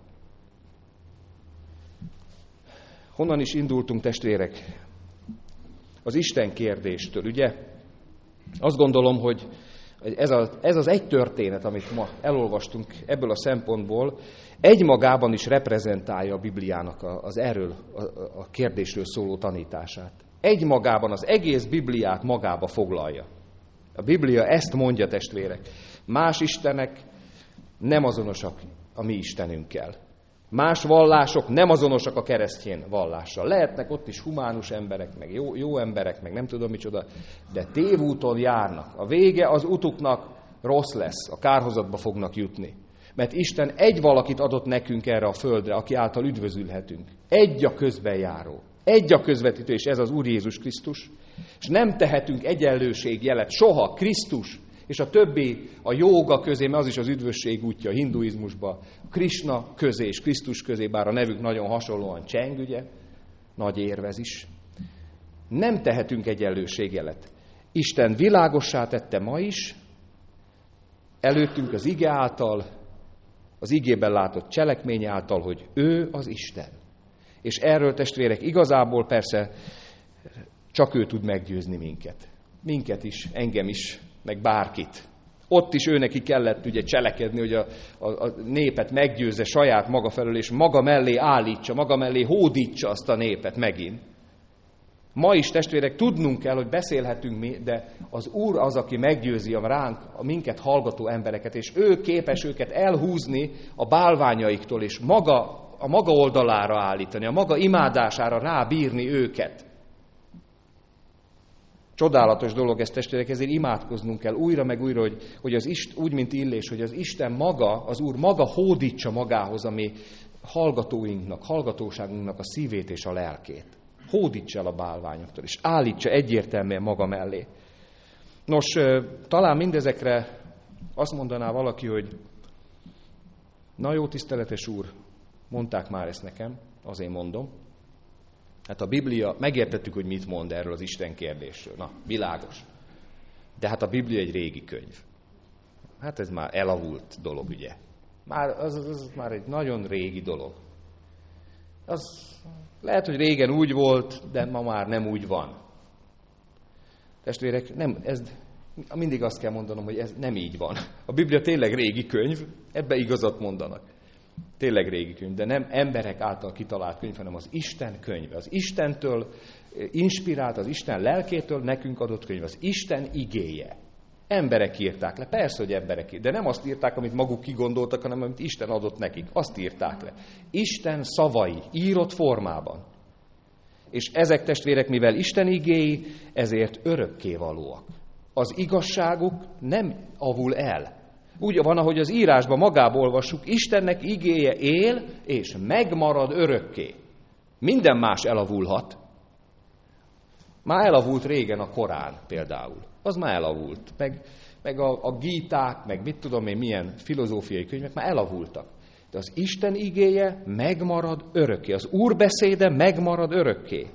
Honnan is indultunk, testvérek? Az Isten kérdéstől, ugye? Azt gondolom, hogy ez, a, ez az egy történet, amit ma elolvastunk ebből a szempontból, egymagában is reprezentálja a Bibliának az erről a, a kérdésről szóló tanítását. Egymagában az egész Bibliát magába foglalja. A Biblia ezt mondja, testvérek. Más istenek nem azonosak a mi Istenünkkel. Más vallások nem azonosak a keresztény vallással. Lehetnek ott is humánus emberek, meg jó, jó emberek, meg nem tudom micsoda, de tévúton járnak. A vége az utuknak rossz lesz, a kárhozatba fognak jutni. Mert Isten egy valakit adott nekünk erre a földre, aki által üdvözülhetünk. Egy a közbenjáró. Egy a közvetítő, és ez az Úr Jézus Krisztus. És nem tehetünk egyenlőségjelet soha Krisztus és a többi a jóga közé, mert az is az üdvösség útja a hinduizmusban, Krisna közé és Krisztus közé, bár a nevük nagyon hasonlóan cseng, ugye, nagy érvez is. Nem tehetünk egyenlőségjelet. Isten világossá tette ma is, előttünk az ige által, az igében látott cselekmény által, hogy ő az Isten. És erről, testvérek, igazából persze csak ő tud meggyőzni minket. Minket is, engem is, meg bárkit. Ott is ő neki kellett ugye cselekedni, hogy a, a, a népet meggyőzze saját maga felől, és maga mellé állítsa, maga mellé hódítsa azt a népet megint. Ma is, testvérek, tudnunk kell, hogy beszélhetünk mi, de az Úr az, aki meggyőzi a ránk, a minket hallgató embereket, és ő képes őket elhúzni a bálványaiktól, és maga, a maga oldalára állítani, a maga imádására rábírni őket. Csodálatos dolog ez, testvérek, ezért imádkoznunk kell újra meg újra, hogy, hogy az Isten, úgy, mint Illés, hogy az Isten maga, az Úr maga hódítsa magához a mi hallgatóinknak, hallgatóságunknak a szívét és a lelkét. Hódítsa el a bálványoktól, és állítsa egyértelműen maga mellé. Nos, talán mindezekre azt mondaná valaki, hogy na jó, tiszteletes Úr, mondták már ezt nekem, azért mondom. Hát a Biblia, megértettük, hogy mit mond erről az Isten kérdésről. Na, világos. De hát a Biblia egy régi könyv. Hát ez már elavult dolog, ugye. Már, az, az már egy nagyon régi dolog. Az lehet, hogy régen úgy volt, de ma már nem úgy van. Testvérek, nem, ez, mindig azt kell mondanom, hogy ez nem így van. A Biblia tényleg régi könyv, ebbe igazat mondanak. Tényleg régi könyv, de nem emberek által kitalált könyv, hanem az Isten könyve. Az Istentől inspirált, az Isten lelkétől nekünk adott könyv, az Isten igéje. Emberek írták le, persze, hogy emberek írták, de nem azt írták, amit maguk kigondoltak, hanem amit Isten adott nekik. Azt írták le. Isten szavai, írott formában. És ezek, testvérek, mivel Isten igéi, ezért örökkévalóak. Az igazságuk nem avul el. Úgy van, ahogy az írásban magából olvassuk, Istennek igéje él, és megmarad örökké. Minden más elavulhat. Már elavult régen a Korán például. Az már elavult. Meg, meg a, a gíták, meg mit tudom én, milyen filozófiai könyvek már elavultak. De az Isten igéje megmarad örökké. Az Úr beszéde megmarad örökké.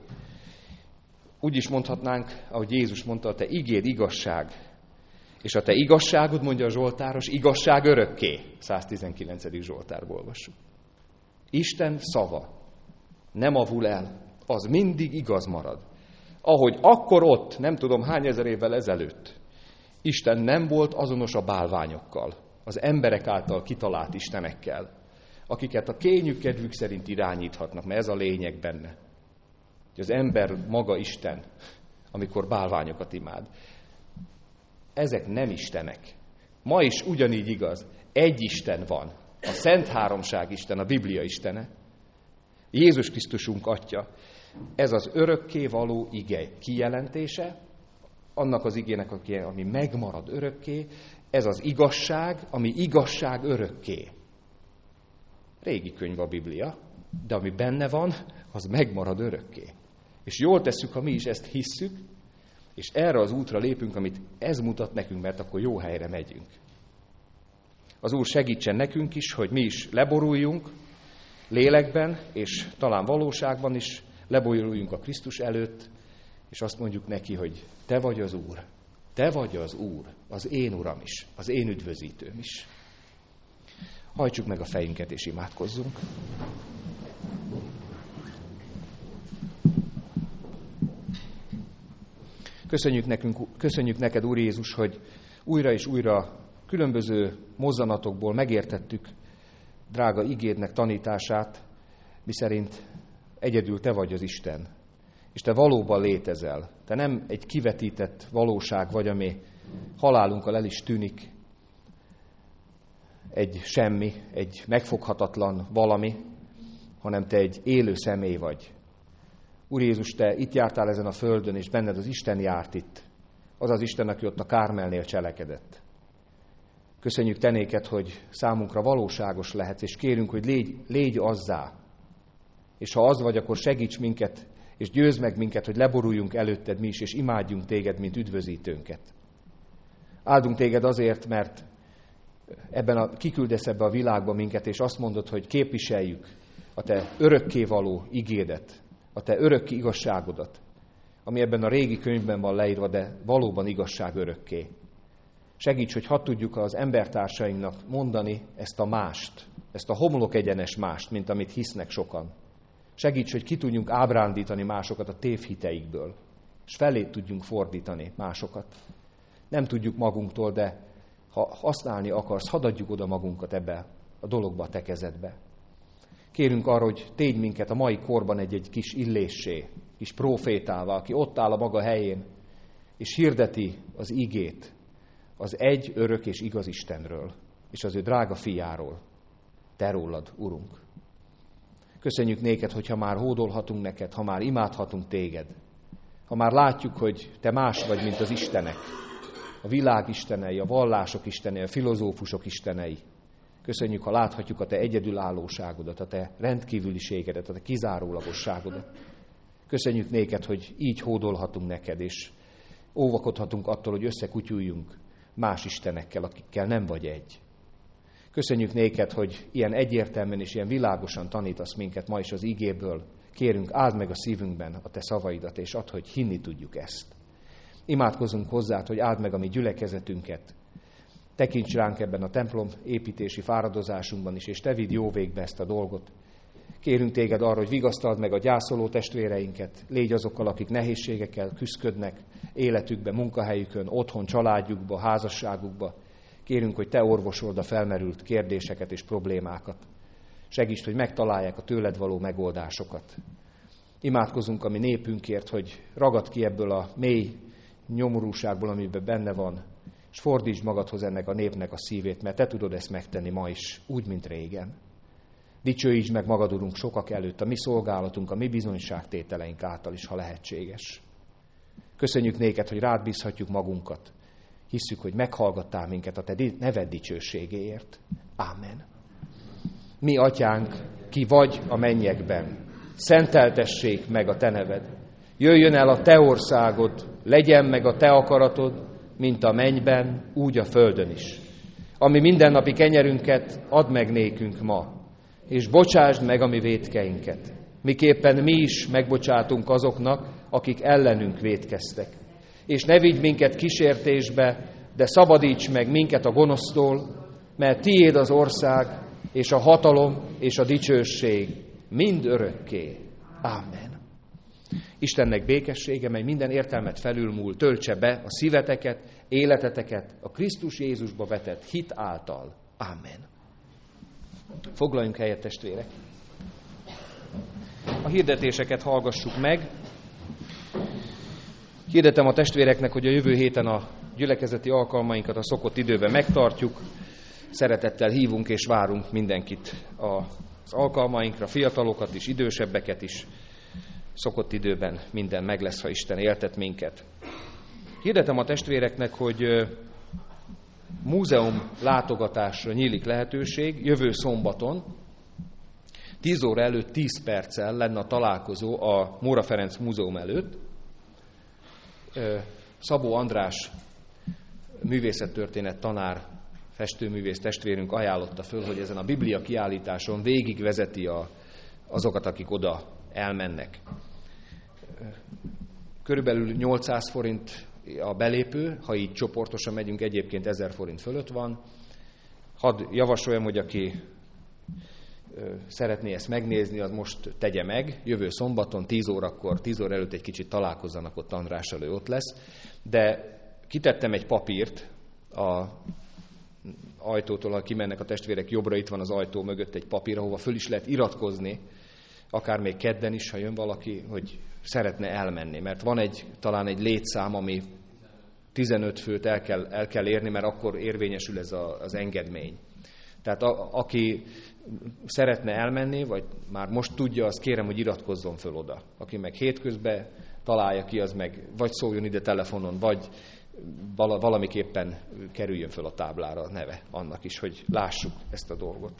Úgy is mondhatnánk, ahogy Jézus mondta, a te igéd igazság. És a te igazságod, mondja a Zsoltáros, igazság örökké. száztizenkilencedik Zsoltárból olvassuk. Isten szava nem avul el, az mindig igaz marad. Ahogy akkor ott, nem tudom hány ezer évvel ezelőtt, Isten nem volt azonos a bálványokkal, az emberek által kitalált istenekkel, akiket a kényük kedvük szerint irányíthatnak, mert ez a lényeg benne. Hogy az ember maga Isten, amikor bálványokat imád. Ezek nem istenek. Ma is ugyanígy igaz. Egy Isten van. A Szent Háromság Isten, a Biblia Istene. Jézus Krisztusunk Atya. Ez az örökké való ige kijelentése, annak az igének, ami megmarad örökké, ez az igazság, ami igazság örökké. Régi könyv a Biblia, de ami benne van, az megmarad örökké. És jól tesszük, ha mi is ezt hisszük, és erre az útra lépünk, amit ez mutat nekünk, mert akkor jó helyre megyünk. Az Úr segítsen nekünk is, hogy mi is leboruljunk lélekben, és talán valóságban is leboruljunk a Krisztus előtt, és azt mondjuk neki, hogy te vagy az Úr, te vagy az Úr, az én Uram is, az én üdvözítőm is. Hajtsuk meg a fejünket, és imádkozzunk. Köszönjük, nekünk, köszönjük neked, Úr Jézus, hogy újra és újra különböző mozzanatokból megértettük drága igédnek tanítását, miszerint egyedül te vagy az Isten, és te valóban létezel. Te nem egy kivetített valóság vagy, ami halálunkkal el is tűnik, egy semmi, egy megfoghatatlan valami, hanem te egy élő személy vagy. Úr Jézus, te itt jártál ezen a földön, és benned az Isten járt itt. Az az Isten, aki ott a Kármelnél cselekedett. Köszönjük te néked, hogy számunkra valóságos lehetsz, és kérünk, hogy légy, légy azzá. És ha az vagy, akkor segíts minket, és győzd meg minket, hogy leboruljunk előtted mi is, és imádjunk téged, mint üdvözítőnket. Áldunk téged azért, mert ebben a, kiküldesz ebbe a világba minket, és azt mondod, hogy képviseljük a te örökkévaló igédet, a te örökké igazságodat, ami ebben a régi könyvben van leírva, de valóban igazság örökké. Segíts, hogy hadd tudjuk az embertársainknak mondani ezt a mást, ezt a homlok egyenes mást, mint amit hisznek sokan. Segíts, hogy ki tudjunk ábrándítani másokat a tévhiteikből, és felé tudjunk fordítani másokat. Nem tudjuk magunktól, de ha használni akarsz, hadd adjuk oda magunkat ebbe a dologba, a te kezedbe. Kérünk arra, hogy tégy minket a mai korban egy-egy kis illéssé, kis prófétává, aki ott áll a maga helyén, és hirdeti az igét az egy örök és igaz Istenről, és az ő drága fiáról, te rólad, Urunk. Köszönjük néked, hogyha már hódolhatunk neked, ha már imádhatunk téged, ha már látjuk, hogy te más vagy, mint az istenek, a világ istenei, a vallások istenei, a filozófusok istenei. Köszönjük, ha láthatjuk a te egyedülállóságodat, a te rendkívüliségedet, a te kizárólagosságodat. Köszönjük néked, hogy így hódolhatunk neked, és óvakodhatunk attól, hogy összekutyuljunk más istenekkel, akikkel nem vagy egy. Köszönjük néked, hogy ilyen egyértelműen és ilyen világosan tanítasz minket ma is az igéből. Kérünk, áld meg a szívünkben a te szavaidat, és add, hogy hinni tudjuk ezt. Imádkozunk hozzád, hogy áld meg a mi gyülekezetünket. Tekints ránk ebben a templom építési fáradozásunkban is, és te vidd jó végbe ezt a dolgot. Kérünk téged arra, hogy vigasztald meg a gyászoló testvéreinket, légy azokkal, akik nehézségekkel küszködnek életükbe, munkahelyükön, otthon, családjukba, házasságukba. Kérünk, hogy te orvosold a felmerült kérdéseket és problémákat. Segítsd, hogy megtalálják a tőled való megoldásokat. Imádkozunk a mi népünkért, hogy ragad ki ebből a mély nyomorúságból, amiben benne van, és fordítsd magadhoz ennek a népnek a szívét, mert te tudod ezt megtenni ma is, úgy, mint régen. Dicsőítsd meg magad, Urunk, sokak előtt, a mi szolgálatunk, a mi bizonyságtételeink által is, ha lehetséges. Köszönjük néked, hogy rád bízhatjuk magunkat. Hisszük, hogy meghallgattál minket a te neved dicsőségéért. Ámen. Mi, atyánk, ki vagy a mennyekben, szenteltessék meg a te neved. Jöjjön el a te országod, legyen meg a te akaratod, mint a mennyben, úgy a földön is. Ami mindennapi kenyerünket add meg nékünk ma, és bocsásd meg a mi vétkeinket, miképpen mi is megbocsátunk azoknak, akik ellenünk vétkeztek. És ne vigy minket kísértésbe, de szabadíts meg minket a gonosztól, mert tiéd az ország, és a hatalom, és a dicsőség mind örökké. Ámen. Istennek békessége, mely minden értelmet felülmúl, töltse be a szíveteket, életeteket a Krisztus Jézusba vetett hit által. Ámen. Foglaljunk helyet, testvérek. A hirdetéseket hallgassuk meg. Hirdetem a testvéreknek, hogy a jövő héten a gyülekezeti alkalmainkat a szokott időben megtartjuk. Szeretettel hívunk és várunk mindenkit az alkalmainkra, fiatalokat is, idősebbeket is. Szokott időben minden meg lesz, ha Isten éltet minket. Hirdetem a testvéreknek, hogy múzeum látogatásra nyílik lehetőség jövő szombaton. tíz óra előtt tíz perccel lenne a találkozó a Móra Ferenc Múzeum előtt. Szabó András művészettörténet tanár, festőművész testvérünk ajánlotta föl, hogy ezen a Biblia kiállításon végigvezeti a, azokat, akik oda elmennek. Körülbelül nyolcszáz forint a belépő, ha így csoportosan megyünk, egyébként ezer forint fölött van. Hadd javasoljam, hogy aki szeretné ezt megnézni, az most tegye meg. Jövő szombaton tíz órakor, tíz óra előtt egy kicsit találkozzanak ott, András elő ott lesz. De kitettem egy papírt a ajtótól, ha kimennek a testvérek jobbra, itt van az ajtó mögött egy papír, ahova föl is lehet iratkozni, akár még kedden is, ha jön valaki, hogy szeretne elmenni. Mert van egy, talán egy létszám, ami tizenöt főt el kell, el kell érni, mert akkor érvényesül ez a, az engedmény. Tehát a, aki szeretne elmenni, vagy már most tudja, azt kérem, hogy iratkozzon föl oda. Aki meg hétközben találja ki, az meg vagy szóljon ide telefonon, vagy valamiképpen kerüljön föl a táblára a neve annak is, hogy lássuk ezt a dolgot.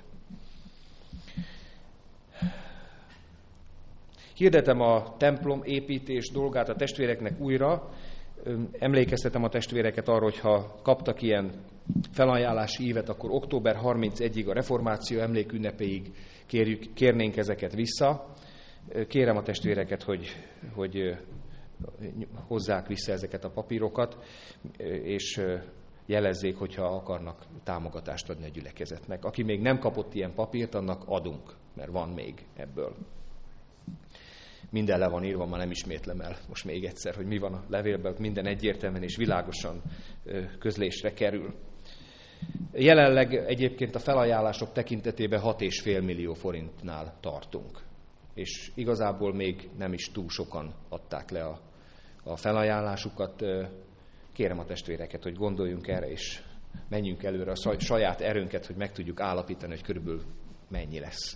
Hirdetem a templom építés dolgát a testvéreknek újra. Emlékeztetem a testvéreket arra, hogy ha kaptak ilyen felajánlási ívet, akkor október harmincegyedikéig, a reformáció emlékünnepéig kérjük, kérnénk ezeket vissza. Kérem a testvéreket, hogy, hogy hozzák vissza ezeket a papírokat, és jelezzék, hogyha akarnak támogatást adni a gyülekezetnek. Aki még nem kapott ilyen papírt, annak adunk, mert van még ebből. Minden le van írva, ma nem ismétlem el most még egyszer, hogy mi van a levélben, minden egyértelműen és világosan közlésre kerül. Jelenleg egyébként a felajánlások tekintetében hat egész öt millió forintnál tartunk. És igazából még nem is túl sokan adták le a, a felajánlásukat. Kérem a testvéreket, hogy gondoljunk erre, és menjünk előre a saját erőnket, hogy meg tudjuk állapítani, hogy körülbelül mennyi lesz.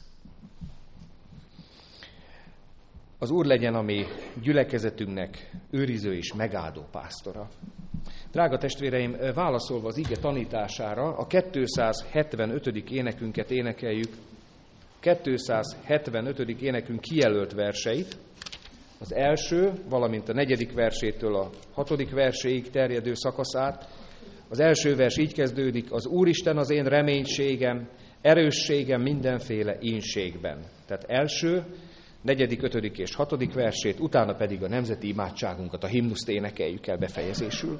Az Úr legyen a mi gyülekezetünknek őriző és megáldó pásztora. Drága testvéreim, válaszolva az ige tanítására, a kétszázhetvenötödik énekünket énekeljük, kétszázhetvenötödik énekünk kijelölt verseit, az első, valamint a negyedik versétől a hatodik verséig terjedő szakaszát. Az első vers így kezdődik: az Úristen az én reménységem, erősségem mindenféle ínségben. Tehát első, negyedik, ötödik és hatodik versét, utána pedig a nemzeti imádságunkat, a himnuszt énekeljük el befejezésül.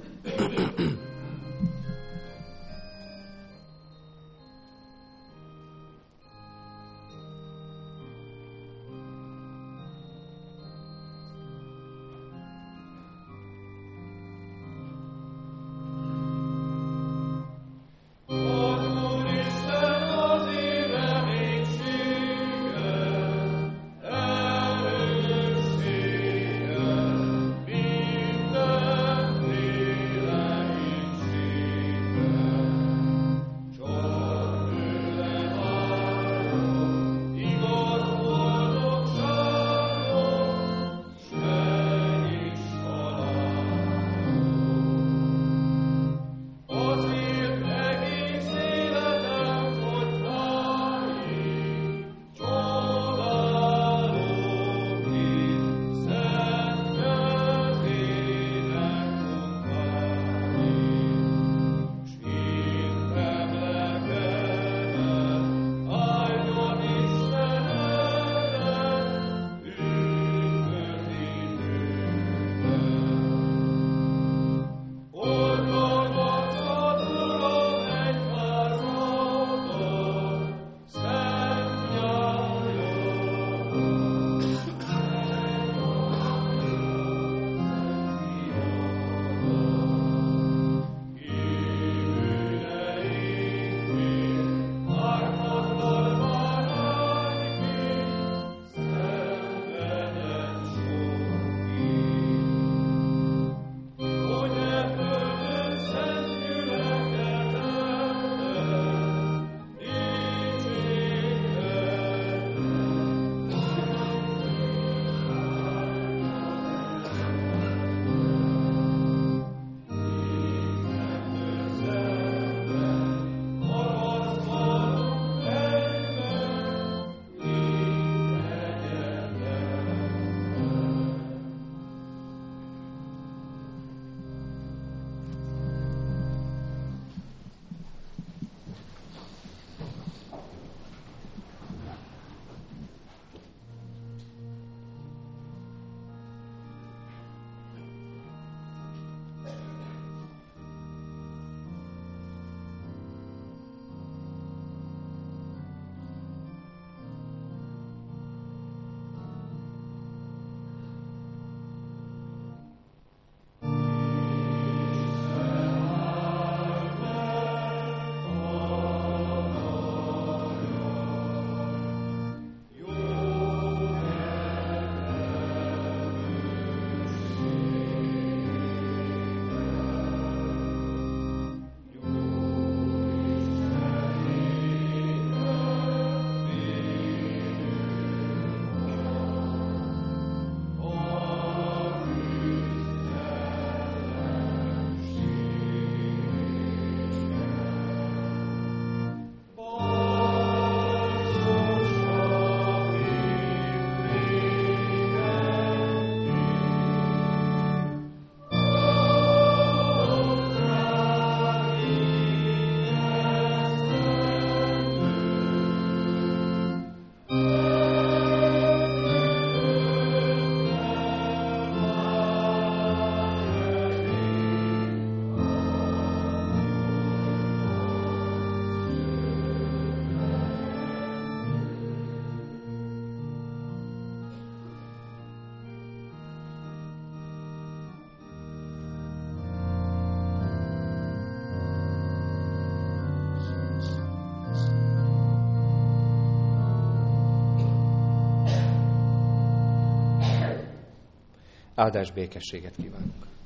Áldás békességet kívánok!